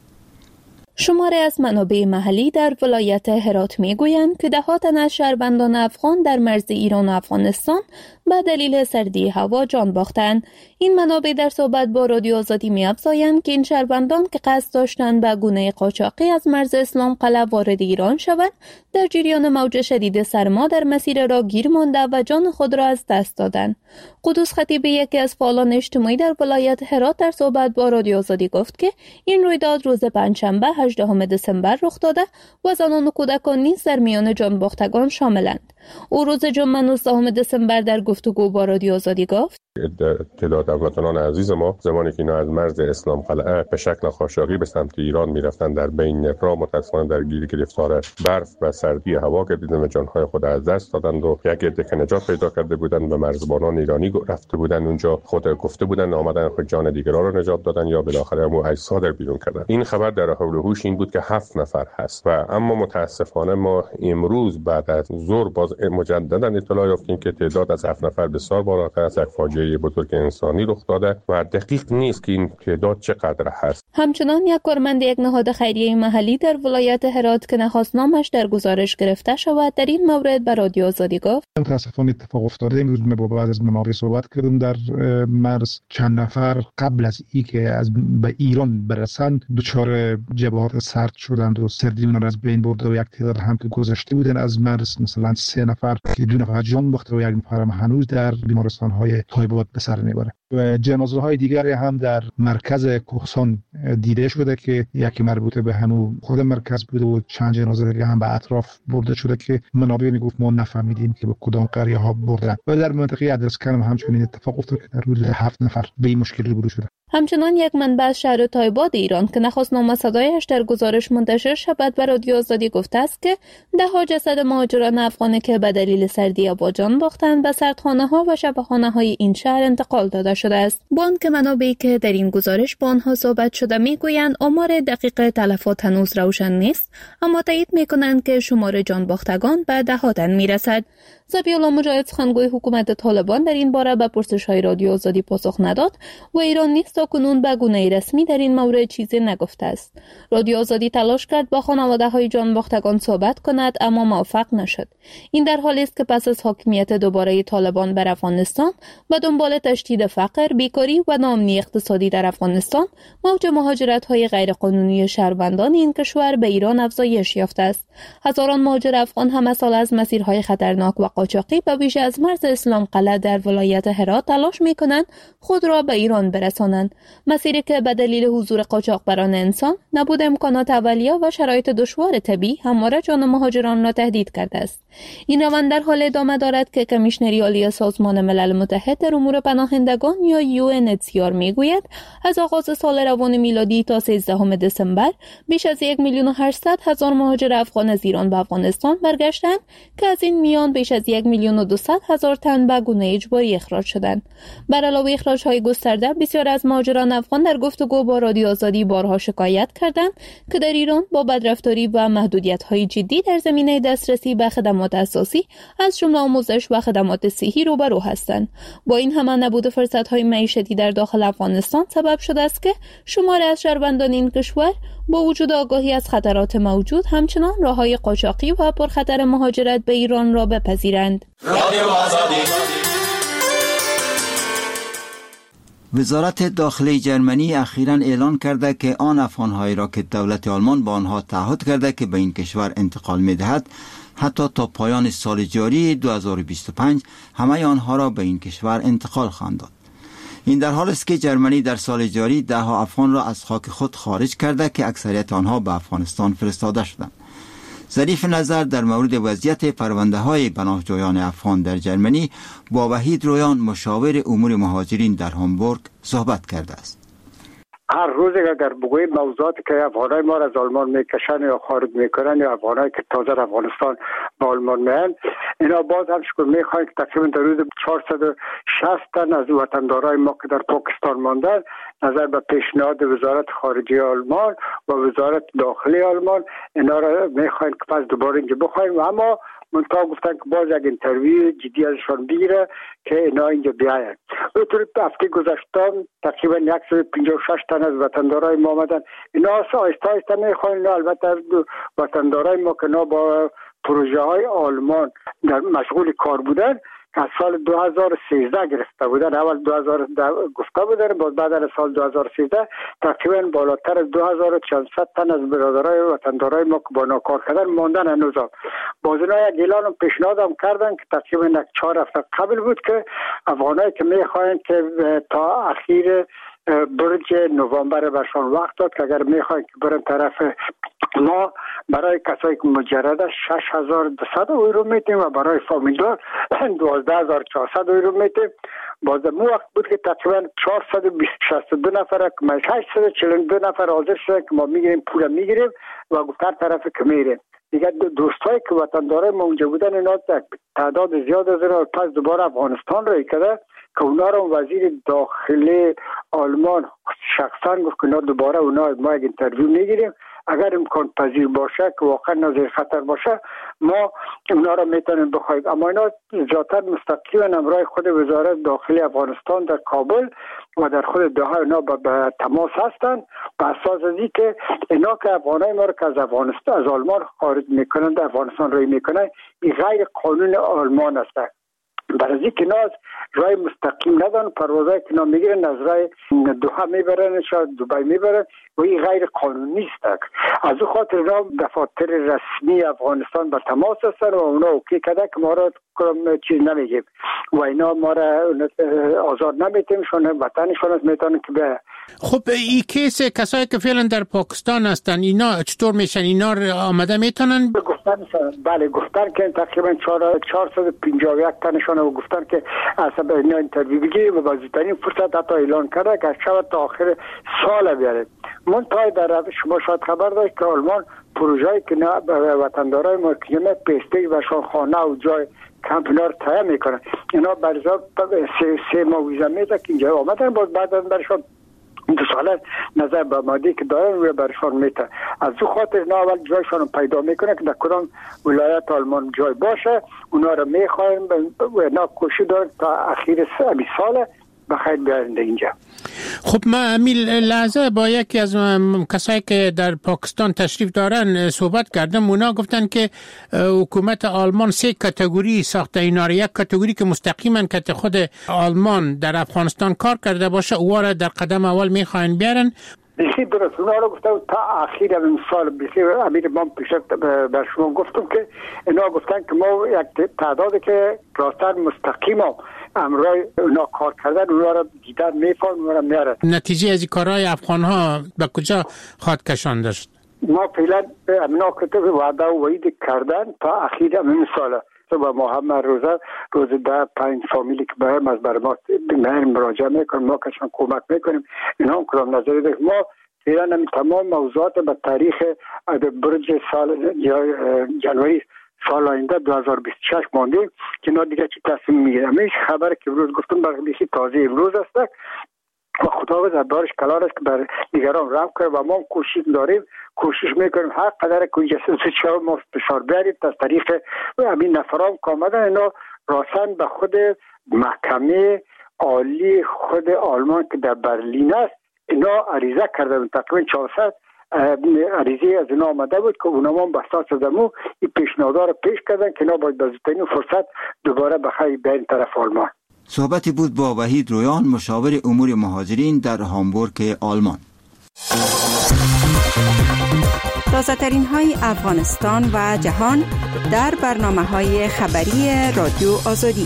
شماری از منابع محلی در ولایت هرات میگویند که ده‌ها تن از شهروندان افغان در مرز ایران و افغانستان به دلیل سردی هوا جان باختند. این منابع در صحبت با رادیو آزادی می‌افزایند که این شهروندان که قصد داشتند به گونه قاچاقی از مرز اسلام قلعه وارد ایران شوند، در جریان موج شدید سرما در مسیر راه گیر مانده و جان خود را از دست دادند. قدوس خطیبی، یکی از فعالان اجتماعی در ولایت هرات، در صحبت با رادیو آزادی گفت که این رویداد روز پنجشنبه 18 دسامبر رخ داده و زنان و کودکان نیز در میان جان باختگان شاملند. او روز جمعه 19 دسامبر در گفتگو با رادیو آزادی گفت: تعداد هموطنان عزیز ما زمانی که اینا از مرز اسلام قلعه به شکل قاچاقی به سمت ایران میرفتند در بین راه متأسفانه درگیری گرفتار برف و سردی هوا که بدون جان‌های خود از دست دادند و یک عده که نجات پیدا کرده بودند به مرزبانان ایرانی رفته بودند، اونجا خود گفته بودند آمدن خود جان دیگران را نجات دادن یا بالاخره هم اجساد را بیرون کردن. این خبر در حول و حوش این بود که 7 نفر هست و اما متاسفانه ما امروز بعد از ظهر باز مجددا اطلاع یافتیم که تعداد از 7 نفر بسیار بالاتر از یک فاجعه بزرگ انسانی رخ داده و دقیق نیست که این تعداد چقدر هست. همچنان یک کارمند یک نهاد خیریه محلی در ولایت هرات که نخواست نامش در گزارش گرفته شود در این مورد به رادیو آزادی گفت: متاسفانه اتفاق افتاده. امروز ما با بعض از منابع صحبت کردیم در مرز چند نفر قبل از اینکه از به ایران برسند دچار جبهات سرد شدند و سردی اونها را از بین برد و یک تعداد هم که گذشته بودن از مرز، مثلا 3 نفر که 2 نفر جان باخته و 1 نفر هنوز در بیمارستان‌های تایبات به سر میبره. و جنازه‌های دیگری هم در مرکز کوهستان دیده شده که یکی مربوط به همون خود مرکز بوده و چند جنازه دیگه هم به اطراف برده شده که منابع میگفت ما نفهمیدیم که به کدام قریه ها بردن. و در منطقه ادرسکن هم همچنین اتفاق افتاد که در حدود 7 نفر به این مشکل روبرو شده. همچنان یک منبع از شهر تایباد ایران که نخواست نام صدایش در گزارش منتشر شود به رادیو آزادی گفته است که ده‌ها جسد مهاجران افغانی که به دلیل سردی هوا جان باختند به سردخانه‌ها و شبخانه‌های این شهر انتقال داده نشده است. با آنکه منابعی که در این گزارش با آنها صحبت شده میگویند آمار دقیق تلفات هنوز روشن نیست، اما تایید میکنند که شمار جانباختگان به ده‌ها تن میرسد. ذبیح الله مجاهد سخنگوی حکومت طالبان در این باره به پرسش‌های رادیو آزادی پاسخ نداد و ایران نیز تاکنون به گونه رسمی در این مورد چیزی نگفته است. رادیو آزادی تلاش کرد با خانواده‌های جانباختگان صحبت کند اما موفق نشد. این در حالی است که پس از حاکمیت دوباره طالبان بر افغانستان به دنبال تشدید فقر، بیکاری و ناامنی اقتصادی در افغانستان، موج مهاجرت‌های غیرقانونی شهروندان این کشور به ایران افزایش یافته است. هزاران مهاجر افغان هم سال از مسیرهای خطرناک و قاچاقی به ویژه از مرز اسلام قلعه در ولایت هرات تلاش می‌کنند خود را به ایران برسانند، مسیری که به دلیل حضور قاچاقبران انسان، نبود امکانات اولیه و شرایط دشوار طبی همواره جان مهاجران را تهدید کرده است. این روند در حال ادامه دارد که کمیشنری عالی سازمان ملل متحد در امور پناهندگان یا UNHCR میگوید از آغاز سال روان میلادی تا 13 دسامبر بیش از 1,800,000 مهاجر افغان از ایران به افغانستان برگشتند که از این میان بیش از 1,200,000 تن به گونه اجباری اخراج شدند. بر علاوه اخراج‌های گسترده، بسیار از مهاجران افغان در گفتگو با رادیو آزادی بارها شکایت کردند که در ایران با بدرفتاری و محدودیت‌های جدی در زمینه دسترسی به خدمات اساسی از جمله آموزش و خدمات صحی روبرو هستند. با این همه نبود فرصت‌های معیشتی در داخل افغانستان سبب شده است که شماری از شهروندان این کشور با وجود آگاهی از خطرات موجود همچنان راه‌های قاچاقی و پرخطر مهاجرت به ایران را بپذیرند. وزارت داخلی جرمنی اخیراً اعلان کرده که آن افغان‌هایی را که دولت آلمان با آنها تعهد کرده که به این کشور انتقال می‌دهد حتی تا پایان سال جاری 2025 همه آنها را به این کشور انتقال خواهند داد. این در حالی است که جرمنی در سال جاری 10 افغان را از خاک خود خارج کرده که اکثریت آنها به افغانستان فرستاده شدند. ظریف نظر در مورد وضعیت پرونده‌های پناهجویان افغان در جرمنی با وحید رویان مشاور امور مهاجرین در هامبورگ صحبت کرده است. هر روز اگر بگوییم موضوعاتی که افغانای ما را از آلمان میکشن یا خارج میکنن یا افغانایی که تازه افغانستان با آلمان میان، اینا باز هم شکر میخواهیم که تقریبا در روز 460 تن از وطندارای ما که در پاکستان ماندن نظر به پیشنهاد وزارت خارجه آلمان و وزارت داخلی آلمان اینا را میخواهیم که پس دوباره اینجا بخواهیم، اما منتها گفتن که باز یک اینترویو جدی ازشان بگیره که اینا اینجا بیاین. اونطوری هفته گذشته تقریبا 156 تن از وطندارای ما آمدن. اینا آهسته آهسته میخواین، اینا البته وطندارای ما که اینا با پروژه های آلمان در مشغول کار بودن که از سال 2013 گرفته بودن، اول 2010 گفته بودن، بعد از سال 2013 تقریبا بالاتر از 2400 تن از برادرای وطندارای ما که با اینا کار کردن ماندن هنوز. باز اینا یک اعلان پیشنهاد هم کردن که تقریبا 4 هفته قبل بود که افغانایی که میخواین که تا اخیر برج نوامبر برشان وقت داد که اگر میخواین که برن طرف ما برای کسایی که مجرده 6200 یورو میتیم و برای فامیلدار 12400 یورو میتیم. باز مو وقت بود که تقریبا 462 نفر که 842 نفر حاضر شدن که ما میگیریم پول میگیریم و گفتن طرف که میریم. دیگه دوستایی که وطندارای ما اونجا بودن اینا تعداد زیاد از اینا پس دوباره افغانستان را کرده که اونا رو وزیر داخلی آلمان شخصا گفت که دوباره اونا ما یک اینترویو میگیریم، اگر امکان پذیر باشه که واقعا نظر خطر باشه ما اونا رو میتونیم بخوایم. اما اینا ذاتا مستقیما همراه خود وزارت داخلی افغانستان در کابل و در خود دوحه اینا به تماس هستند به اساس از اینکه اینا که افغانای ما رو که از افغانستان از آلمان خارج میکنن در افغانستان روی میکنن این غیر قانون آلمان است. برای اینکه اینا رای مستقیم ندارن، پروازهای که اینا میگیرن از رای دوحه میبرن شاید دبی میبرن و این غیر قانونی است. از اون خاطر اینا دفاتر رسمی افغانستان به تماس هستن و اونا اوکی کرده که ما را چیز نمیگیم و اینا ما را آزاد نمیتیم، شون وطنشون است میتونن که به. خب این کیس کسایی که فعلا در پاکستان هستن اینا چطور میشن؟ اینا آمده میتونن؟ بله گفتن که تقریبا 451 تنشون و گفتن که اصلا اینا اینترویو بگیریم و با زودترین فرصت حتی اعلان کرده که شاید تا آخر سال بیاره. منتها در شما شاید خبر داشت که آلمان پروژه‌ای که نه وطندارای ما که نه پیسته و خانه و جای کمپ اینا رو تهیه میکنن. اینا برزا 3 ماه ویزا میده که اینجا آمدن، باز بعدا برشان 2 ساله نظر به مادی که دارن روی برشان میته. از او خاطر اینا اول جایشان پیدا میکنه که در کدام ولایت آلمان جای باشه، اونا رو میخوایم و اینا کوشش دارن تا اخیر سال بخیر بیارن اینجا. خب ما امیل لحظه با یکی از کسایی که در پاکستان تشریف دارن صحبت کردم، اونا گفتن که حکومت آلمان 3 کاتگوری ساخته، اینا رو یک کاتگوری که مستقیما که خود آلمان در افغانستان کار کرده باشه او را در قدم اول میخواین بیارن. بسیار درست، اونا رو گفتم تا اخیر این سال بسیار امیر ما پیشت بر شما گفتم که اینا گفتن که ما یک تعدادی که راستن مستقیما امرای اونا کار کردن اونا رو دیدن میفهم اونا رو میاره. نتیجه از این کارهای افغان ها به کجا خواهد کشان داشت؟ ما فعلا امنا کتب وعده و وعید کردن تا اخیر این ساله با محمد روز 5 فامیلی که باید از بر ما مراجعه میکنیم، ما کشان کمک میکنیم. اینا هم کلام نظری ده ما فعلا تمام موضوعات به تاریخ برج سال جنوری سال آینده 2026 ماندیم که اینا دیگه چی تصمیم میگیرم. این خبر که امروز گفتم بخی تازه امروز است و خداوند از دارش کلار است که بر دیگران رحم کنه و ما کوشش داریم، کوشش میکنیم هر قدر که جسد ما فشار بیاریم از طریق همین نفرام که آمدن اینا راسن به خود محکمه عالی خود آلمان که در برلین است اینا عریضه کردن. تقریبا 400 عریضه از اینا آمده بود که اونا هم بساط زدمو این پیشنهادها رو پیش کردن که اینا باید بزرگترین فرصت دوباره بخواه بیاین طرف آلمان. صحبتی بود با وحید رویان، مشاور امور مهاجرین در هامبورگ آلمان. تازه‌ترین های افغانستان و جهان در برنامه‌های خبری رادیو آزادی.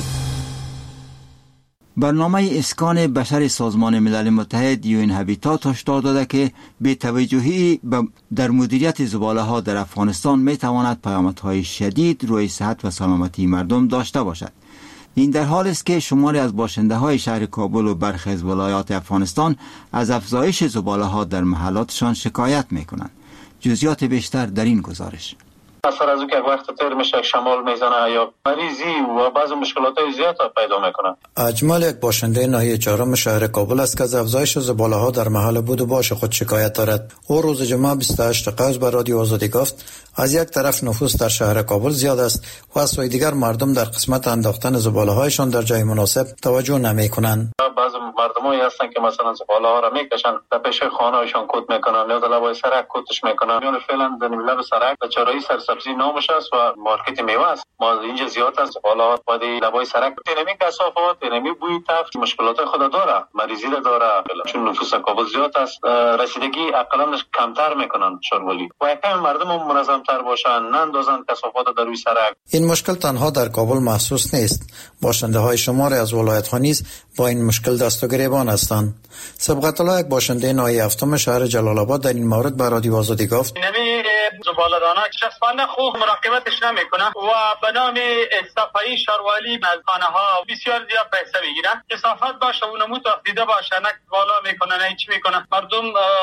برنامه اسکان بشر سازمان ملل متحد یون هابیتات هشدار داده که بی‌توجهی در مدیریت زباله‌ها در افغانستان می‌تواند پیامدهای شدید روی صحت و سلامتی مردم داشته باشد. این در حالی است که شماری از باشنده‌های شهر کابل و برخی از ولایات افغانستان از افزایش زباله‌ها در محلاتشان شکایت می‌کنند. جزئیات بیشتر در این گزارش. اثر از اون که وقت تیر میشه شمال میزنه یا مریضی و بعض مشکلات‌های زیاد پیدا میکنه. اجمل یک باشنده ناحیه 4 شهر کابل است که از افزایش زباله‌ها در محل بود و باش خود شکایت دارد. او روز جمعه 28 قوس به رادیو آزادی گفت از یک طرف نفوس در شهر کابل زیاد است و از سوی دیگر مردم در قسمت انداختن زباله‌هایشان در جای مناسب توجه نمی‌کنند. بعض مردمایی هستن که مثلا زباله‌ها را میکشن در پیش خانه‌هاشون کود میکنن یا در لبای سرک کودش میکنن یا فعلا در لب سرک به چرایی سرسبزی نامش است و مارکت میوه است. ما اینجا زیاد است زباله‌ها بعد لبای سرک نمی کثافات نمی بوی تفت مشکلات خود داره، مریضی داره چون نفوس کابل زیاد است. رسیدگی اقلا کمتر میکنن شورولی و یکم مردم منظم‌تر باشن نندازن کثافات در روی سرک. این مشکل تنها در کابل محسوس نیست. باشنده‌های شماری از ولایت‌ها نیز با این مشکل دست و گریبان هستند. سبقت الله یک باشنده ناحیه 7 شهر جلال آباد در این مورد به رادیو آزادی گفت زباله‌دانا شخصانه خوب مراقبتش نمیکنه و به نام صفایی شاروالی از خانه‌ها بسیار زیاد پیسه میگیرن. کثافت باشه و نمو تخدیده باشه نه بالا میکنه نه چی میکنه، مردم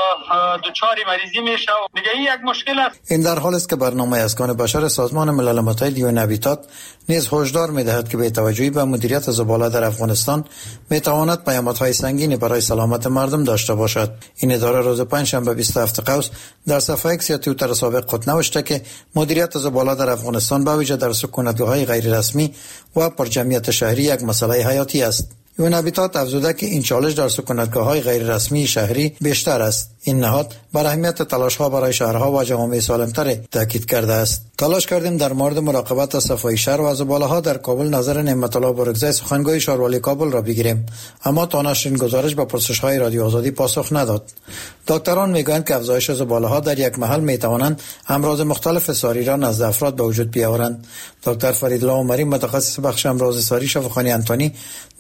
دچار مریضی میشه و دیگه این یک مشکل است. این در حالی است که برنامه اسکان بشر سازمان ملل متحد یون هابیتات نیز هشدار می‌دهد که بی‌توجهی به مدیریت زباله در افغانستان میتواند پیامدهای سنگینی برای سلامت مردم داشته باشد. این اداره روز پنجشنبه 27 قوس در صفحه اکس یا توییتر سابق خود نوشته که مدیریت زباله در افغانستان به ویژه در سکونتگاه‌های غیر رسمی و پر جمعیت شهری یک مسئله حیاتی است. یون هابیتات افزوده که این چالش در سکونتگاه‌های غیر رسمی شهری بیشتر است. این نهاد بر اهمیت تلاش‌ها برای شهرها و جوامع سالم‌تر تاکید کرده است. تلاش کردیم در مورد مراقبت از صفای شهر و زباله‌ها در کابل نظر نعمت الله برگزای سخنگوی شاروالی کابل را بگیریم، اما تا نشر گزارش به پرسش‌های رادیو آزادی پاسخ نداد. دکتران میگویند که افزایش زباله‌ها در یک محل میتوانند امراض مختلف ساری را نزد افراد به وجود بیاورند. دکتر فریدالله عمری متخصص بخش امراض ساری شفاخانه انتونی در مورد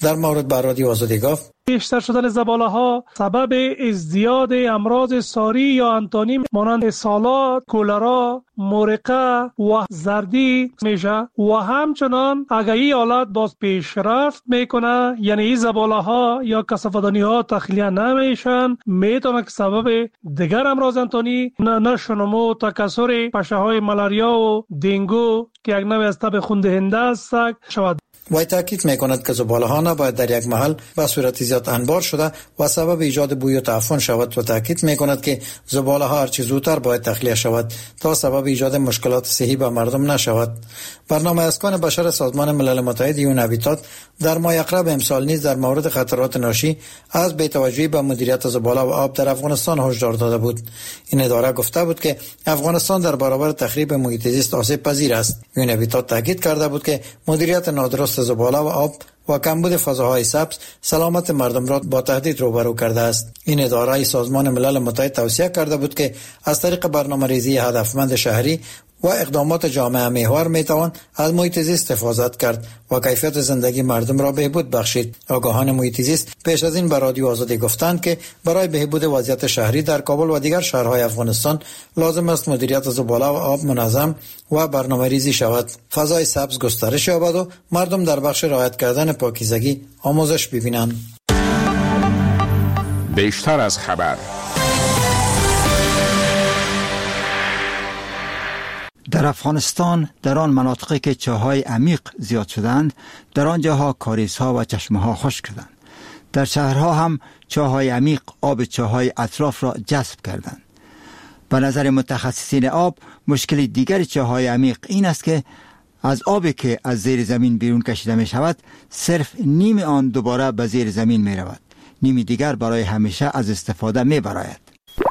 بود بر رادیو آزادی گفت بیشتر شدن زباله ها سبب ازدیاد امراض ساری یا انتانی مانند سالات، کولرا، مرقه و زردی میشه و همچنان اگر این حالت باز پیشرفت میکنه، یعنی این زباله ها یا کثافت‌دانی ها تخلیه نمیشن، میتونه که سبب دیگر امراض انتانی نشو نمو، تکثر پشه های ملاریا و دینگو که یک نوع از تب خون‌دهنده است شود. وی تاکید میکند که زباله ها نباید در یک محل به صورت زیاد انبار شده و سبب ایجاد بوی و تعفن شود و تاکید میکند که زباله ها هرچه زودتر باید تخلیه شود تا سبب ایجاد مشکلات صحی به مردم نشود. برنامه اسکان بشر سازمان ملل متحد یون هابیتات در ماه اقرب امسال نیز در مورد خطرات ناشی از بی‌توجهی به مدیریت زباله و آب در افغانستان هشدار داده بود. این اداره گفته بود که افغانستان در برابر تخریب محیط زیست آسیب پذیر است. یون هابیتات تاکید کرده بود که مدیریت نادرست زباله و آب و کمبود فضاهای سبز سلامت مردم را با تهدید روبرو کرده است. این اداره سازمان ملل متحد توصیه کرده بود که از طریق برنامه‌ریزی هدفمند شهری و اقدامات جامعه محور میتوان از محیط زیست حفاظت کرد و کیفیت زندگی مردم را بهبود بخشید. آگاهان محیط زیست پیش از این به رادیو آزادی گفتند که برای بهبود وضعیت شهری در کابل و دیگر شهرهای افغانستان لازم است مدیریت زباله و آب منظم و برنامه‌ریزی شود، فضای سبز گسترش یابد و مردم در بخش رعایت کردن پاکیزگی آموزش ببینند. بیشتر از خبر. در افغانستان در آن مناطقی که چاهای عمیق زیاد شدند، در آن جاها کاریزها و چشمه‌ها خشک شدند. در شهرها هم چاهای عمیق آب چاهای اطراف را جذب کردند. به نظر متخصصین آب، مشکل دیگر چاهای عمیق این است که از آبی که از زیر زمین بیرون کشیده می شود، صرف نیم آن دوباره به زیر زمین می رود. نیم دیگر برای همیشه از استفاده می براید.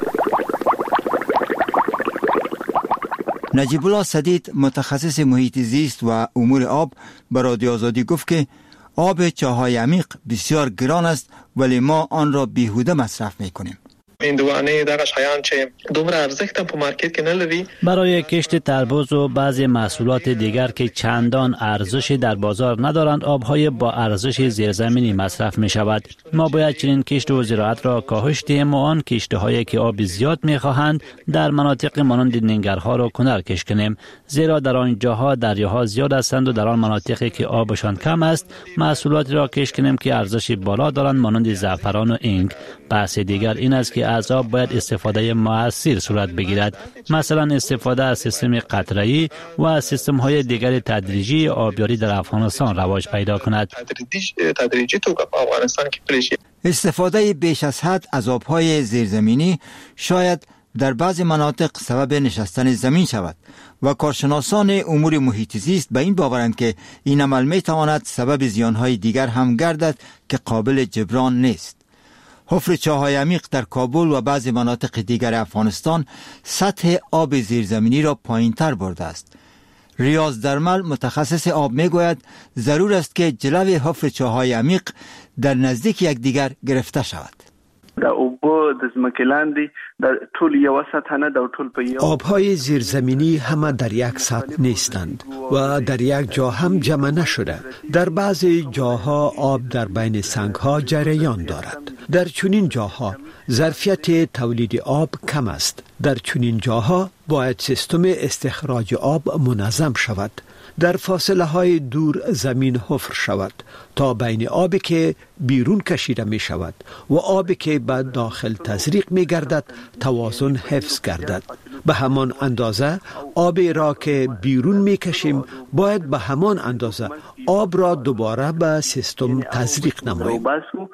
نجیب الله سدید، متخصص محیط زیست و امور آب، به رادیو آزادی گفت که آب چاهای عمیق بسیار گران است ولی ما آن را بیهوده مصرف میکنیم. هندوانه دغه شیان چې دومره ارزښت په مارکت کې نه لري. برای کشت تربوز و بعضی محصولات دیگر که چندان ارزشی در بازار ندارند، آبهای با ارزش زیرزمینی مصرف می شود. ما باید چنین کشت و زراعت را کاهش دهیم و آن کشت‌هایی که آب زیاد می خواهند در مناطق مانند ننگرها را کنارکش کنیم، زیرا در آن جاها دریاها زیاد هستند و در آن مناطقی که آبشان کم است محصولاتی را کشت کنیم که ارزش بالا دارند مانند زعفران و اینگ. بحث دیگر این است که از آب باید استفاده مؤثر صورت بگیرد، مثلا استفاده از سیستم قطره‌ای و از سیستم‌های دیگر تدریجی آبیاری در افغانستان رواج پیدا کند. تدریجی تو افغانستان کې پلیشي. استفاده بیش از حد از آب‌های زیرزمینی شاید در بعضی مناطق سبب نشستن زمین شود و کارشناسان امور محیط زیست به این باورند که این عمل می‌تواند سبب زیان‌های دیگر هم گردد که قابل جبران نیست. حفر چاهای عمیق در کابل و بعضی مناطق دیگر افغانستان سطح آب زیرزمینی را پایین‌تر برده است. ریاض درمل، متخصص آب، میگوید ضرور است که جلوی حفر چاهای عمیق در نزدیک یکدیگر گرفته شود. آبهای زیرزمینی همه در یک سطح نیستند و در یک جا هم جمع نشده. در بعضی جاها آب در بین سنگها جریان دارد. در چنین جاها ظرفیت تولید آب کم است. در چنین جاها باید سیستم استخراج آب منظم شود. در فاصله های دور زمین حفر شود تا بین آبی که بیرون کشیده می شود و آبی که به داخل تزریق می گردد توازن حفظ گردد. به همان اندازه آبی را که بیرون می کشیم باید به همان اندازه آب را دوباره به سیستم تزریق نماییم.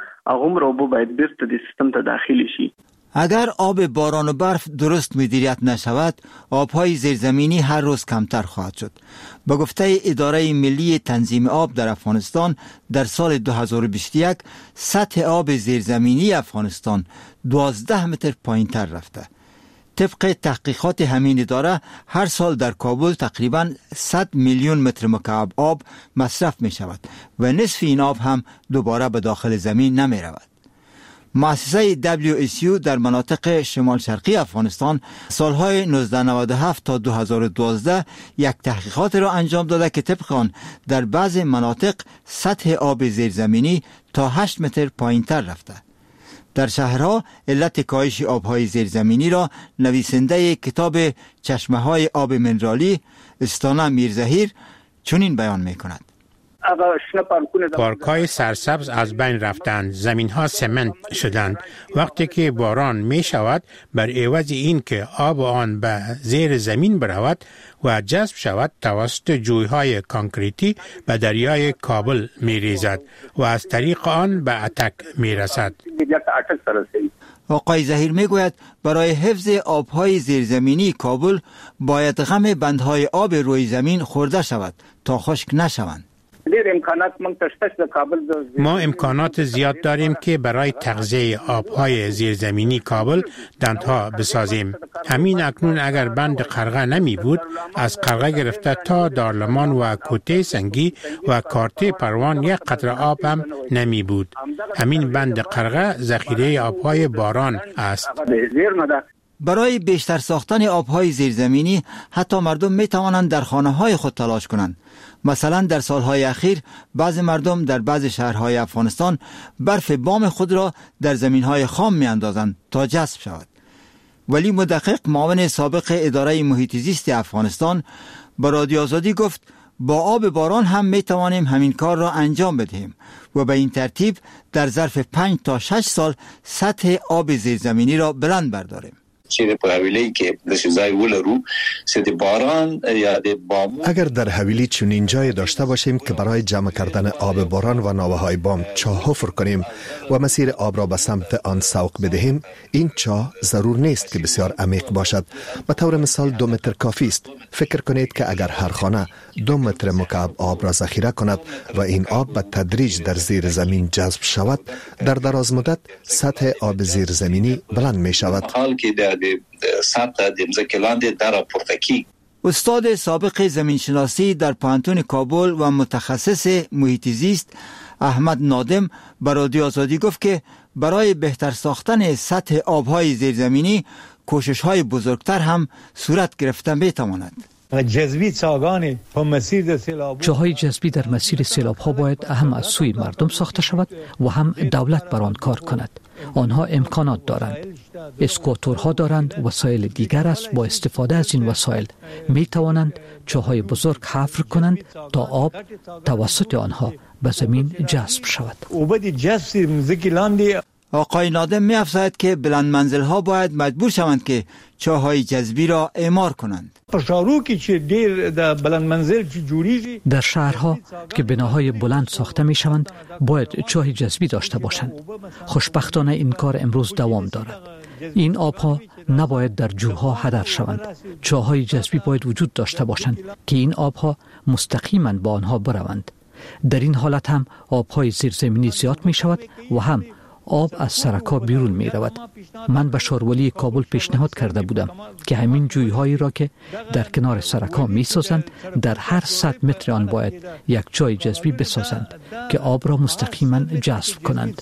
اگر آب باران و برف درست مدیریت نشود، آبهای زیرزمینی هر روز کمتر خواهد شد. به گفته اداره ملی تنظیم آب در افغانستان، در سال 2021 سطح آب زیرزمینی افغانستان 12 متر پایین‌تر رفته. طبق تحقیقات همین اداره، هر سال در کابل تقریباً 100 میلیون متر مکعب آب مصرف می شود و نصف این آب هم دوباره به داخل زمین نمی رود. مؤسسه WSU در مناطق شمال شرقی افغانستان سالهای 1997 تا 2012 یک تحقیقات را انجام داده که طبق آن در بعض مناطق سطح آب زیرزمینی تا 8 متر پایین تر رفته. در شهرها علت کاهش آبهای زیرزمینی را نویسنده کتاب چشمه های آب منرالی استانا میرزهیر چنین بیان می کند. پارک‌های سرسبز از بین رفتند، زمین‌ها سمنت شدند. وقتی که باران می شود بر عوض این که آب آن به زیر زمین برود و جذب شود توسط جوی‌های کانکریتی به دریای کابل می ریزد و از طریق آن به اتک می رسد. آقای زهیر می گوید برای حفظ آبهای زیرزمینی کابل باید غم بندهای آب روی زمین خورده شود تا خشک نشوند. ما امکانات زیاد داریم که برای تغذیه آبهای زیرزمینی کابل دندها بسازیم. همین اکنون اگر بند قرغه نمی بود، از قرغه گرفته تا دارلمان و کوته سنگی و کارته پروان یک قطره آب هم نمی بود. همین بند قرغه ذخیره آبهای باران است. برای بیشتر ساختن آبهای زیرزمینی حتی مردم می توانند در خانه‌های خود تلاش کنند. مثلا در سالهای اخیر بعض مردم در بعض شهرهای افغانستان برف بام خود را در زمینهای خام می اندازند تا جذب شود. ولی مدقق معاون سابق اداره محیط زیست افغانستان با رادیو آزادی گفت با آب باران هم می توانیم همین کار را انجام بدهیم و به این ترتیب در ظرف 5 تا 6 سال سطح آب زیرزمینی را بلند برداریم. اگر در حویلی چنین جای داشته باشیم که برای جمع کردن آب باران و ناوه‌های بام چاه حفر کنیم و مسیر آب را به سمت آن سوق بدهیم، این چاه ضرور نیست که بسیار عمیق باشد. به طور مثال 2 متر کافی است. فکر کنید که اگر هر خانه 2 متر مکعب آب را ذخیره کند و این آب به تدریج در زیر زمین جذب شود، در دراز مدت سطح آب زیر زمینی بلند می شود. استاد سابق زمینشناسی در پوهنتون کابل و متخصص محیط زیست احمد نادم به رادیو آزادی گفت که برای بهتر ساختن سطح آبهای زیرزمینی کوشش‌های بزرگتر هم صورت گرفته می‌تواند. جاهای جذبی در مسیر سیلاب‌ها باید هم از سوی مردم ساخته شود و هم دولت بر آن کار کند. آنها امکانات دارند، اسکواتورها دارند، وسایل دیگر است. با استفاده از این وسایل می توانند چاهای بزرگ حفر کنند تا آب توسط آنها به زمین جذب شود. آقای نادم می افزاید که بلند منزل ها باید مجبور شوند که چاهای جذبی را اعمار کنند. در شهرها که بناهای بلند ساخته می شوند باید چاه جذبی داشته باشند. خوشبختانه این کار امروز دوام دارد. این آبها نباید در جوها هدر شوند. چاهای جذبی باید وجود داشته باشند که این آبها مستقیما با آنها بروند. در این حالت هم آبهای زیرزمینی زیاد می شود و هم آب از سرک‌ها بیرون می رود. من به شارولی کابل پیشنهاد کرده بودم که همین جوی‌هایی را که در کنار سرک‌ها می سازند در هر 100 متر آن باید یک جای جذبی بسازند که آب را مستقیما جذب کنند.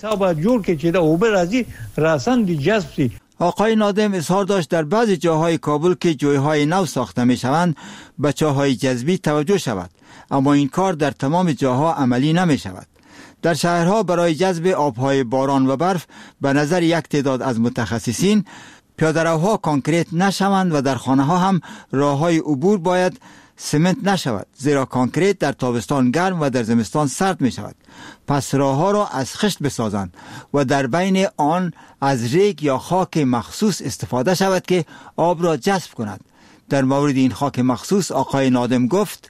آقای نادم اظهار داشت در بعضی جاهای کابل که جوی‌های نو ساخته می شوند به چاهای جذبی توجه شود، اما این کار در تمام جاها عملی نمی شود. در شهرها برای جذب آبهای باران و برف به نظر یک تعداد از متخصصین پیاده‌روها کانکریت نشوند و در خانه‌ها هم راه‌های عبور باید سمنت نشود، زیرا کانکریت در تابستان گرم و در زمستان سرد می شود. پس راه‌ها را از خشت بسازند و در بین آن از ریگ یا خاک مخصوص استفاده شود که آب را جذب کند. در مورد این خاک مخصوص آقای نادم گفت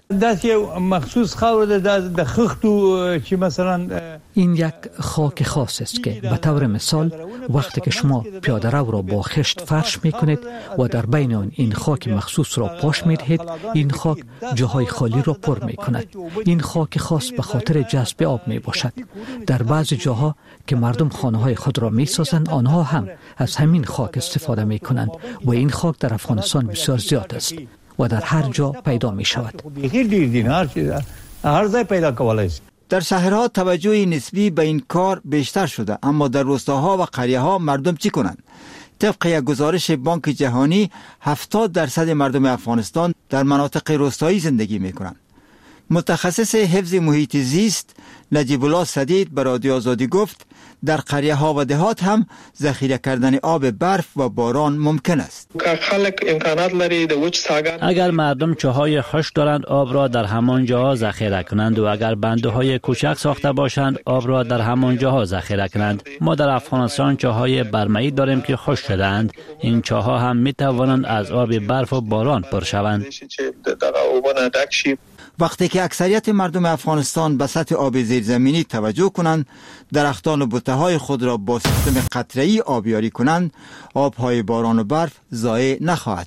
این یک خاک خاص است که به طور مثال وقتی که شما پیاده رو را با خشت فرش می کنید و در بین آن این خاک مخصوص را پاش می دهید، این خاک جاهای خالی را پر می کند. این خاک خاص به خاطر جذب آب می باشد. در بعضی جاها که مردم خانه های خود را می سازند آنها هم از همین خاک استفاده می کنند و این خاک در افغانستان بسیار زیاد است و در هر جا پیدا می شود. در شهرها توجه نسبی به این کار بیشتر شده، اما در روستاها و قریه‌ها مردم چی کنند؟ طبق یک گزارش بانک جهانی 70% مردم افغانستان در مناطق روستایی زندگی می‌کنند. متخصص حفظ محیط زیست نجیب الله سدید به رادیو آزادی گفت در قریه ها و دهات هم ذخیره کردن آب برف و باران ممکن است. اگر مردم چاهای خشک دارند آب را در همان جاها ذخیره کنند و اگر بنده های کوچک ساخته باشند آب را در همان جاها ذخیره کنند. ما در افغانستان چاهای برمه‌ای داریم که خشک شده‌اند. این چاها هم می توانند از آب برف و باران پر شوند. وقتی که اکثریت مردم افغانستان به سطح آب زیرزمینی توجه کنند، درختان و بوته‌های خود را با سیستم قطره‌ای آبیاری کنند، آب‌های باران و برف ضایع نخواهد.